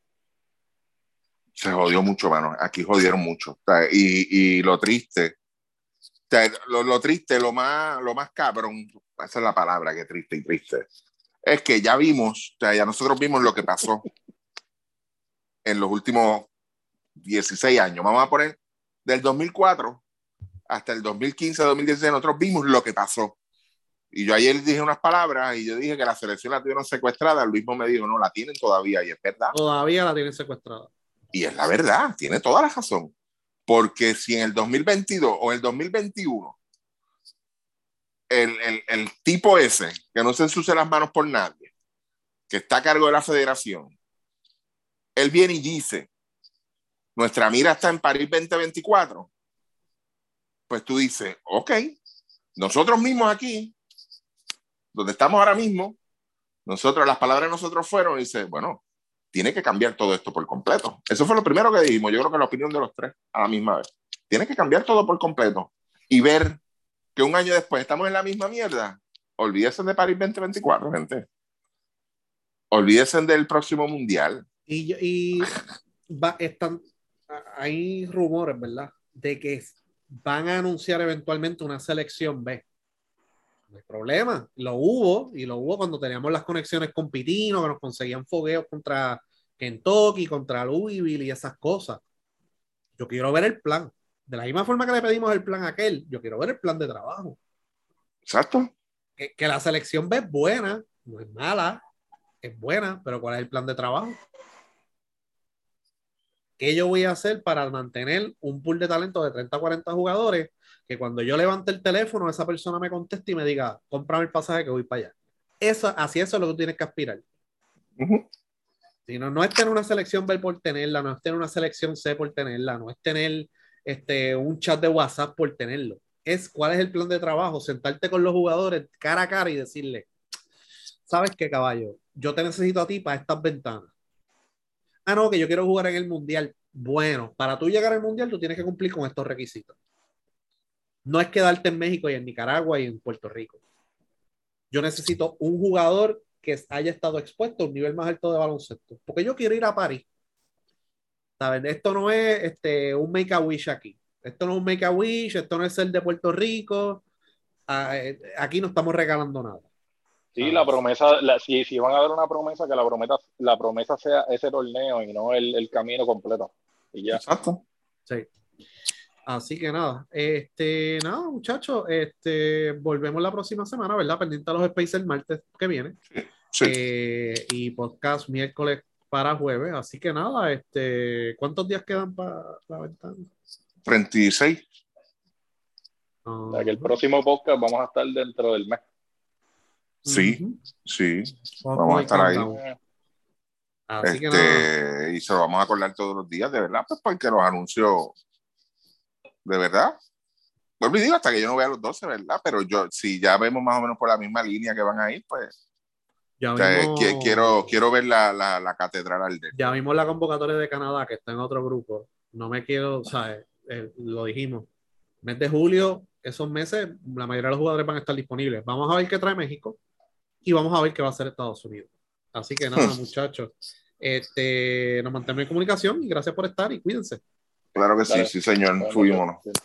Se jodió mucho, mano. Aquí jodieron mucho. O sea, y, y lo triste, o sea, lo, lo triste, lo más, lo más cabrón, esa es la palabra, que triste y triste, es que ya vimos, o sea, ya nosotros vimos lo que pasó en los últimos dieciséis años. Vamos a poner del dos mil cuatro hasta el dos mil quince, dos mil dieciséis, nosotros vimos lo que pasó. Y yo ayer dije unas palabras y yo dije que la selección la tuvieron secuestrada. Luis me dijo, no, la tienen todavía, y es verdad. Todavía la tienen secuestrada. Y es la verdad, tiene toda la razón. Porque si en el dos mil veintidós o el dos mil veintiuno el, el, el tipo ese, que no se ensucia las manos por nadie, que está a cargo de la federación, él viene y dice, nuestra mira está en París veinte veinticuatro, pues tú dices, ok, nosotros mismos aquí, donde estamos ahora mismo, nosotros, las palabras de nosotros fueron, y dice, bueno, tiene que cambiar todo esto por completo. Eso fue lo primero que dijimos, yo creo que la opinión de los tres a la misma vez. Tiene que cambiar todo por completo y ver que un año después estamos en la misma mierda. Olvídense de París veinte veinticuatro, gente. Olvídense del próximo mundial. Y, y va, están, hay rumores, ¿verdad? De que van a anunciar eventualmente una selección B. No hay problema. Lo hubo, y lo hubo cuando teníamos las conexiones con Pitino, que nos conseguían fogueos contra Kentucky, contra Louisville y esas cosas. Yo quiero ver el plan. De la misma forma que le pedimos el plan a aquel, yo quiero ver el plan de trabajo. Exacto. Que, que la selección B es buena, no es mala, es buena, pero ¿cuál es el plan de trabajo? ¿Qué yo voy a hacer para mantener un pool de talento de treinta a cuarenta jugadores que cuando yo levante el teléfono esa persona me conteste y me diga, cómprame el pasaje que voy para allá? Eso, así eso es lo que tú tienes que aspirar. Uh-huh. Si no, no es tener una selección B por tenerla, no es tener una selección C por tenerla, no es tener este, un chat de WhatsApp por tenerlo. Es cuál es el plan de trabajo, sentarte con los jugadores cara a cara y decirle, ¿sabes qué, caballo? Yo te necesito a ti para estas ventanas. Ah, no, que yo quiero jugar en el mundial. Bueno, para tú llegar al mundial, tú tienes que cumplir con estos requisitos. No es quedarte en México y en Nicaragua y en Puerto Rico. Yo necesito un jugador que haya estado expuesto a un nivel más alto de baloncesto. Porque yo quiero ir a París. ¿Saben? Esto no es este, un make a wish aquí. Esto no es un make a wish, esto no es el de Puerto Rico. Aquí no estamos regalando nada. Sí, la promesa, la, si, si van a dar una promesa, que la promesa, la promesa sea ese torneo y no el, el camino completo. Y ya. Exacto. Sí. Así que nada, este, nada, muchachos, este, volvemos la próxima semana, ¿verdad? Pendiente a los Space el martes que viene. Sí. Sí. Eh, y podcast miércoles para jueves. Así que nada, este, ¿cuántos días quedan para la ventana? treinta y seis. Uh-huh. O sea, que el próximo podcast vamos a estar dentro del mes. Sí, uh-huh. sí. Uh-huh. Vamos a estar ahí. Así este, que nada. Y se lo vamos a acordar todos los días, de verdad, pues porque los anuncios, de verdad, vuelvo y digo, hasta que yo no vea los doce, ¿verdad? Pero yo, si ya vemos más o menos por la misma línea que van a ir, pues ya o sea, vimos, quiero, quiero ver la, la, la catedral al de. Ya vimos la convocatoria de Canadá, que está en otro grupo. No me quiero, ¿sabes? Eh, lo dijimos. Mes de julio, esos meses, la mayoría de los jugadores van a estar disponibles. Vamos a ver qué trae México y vamos a ver qué va a hacer Estados Unidos. Así que nada, muchachos. Este, nos mantenemos en comunicación y gracias por estar y cuídense. Claro que Dale. sí, sí, señor. Dale. Fuimos.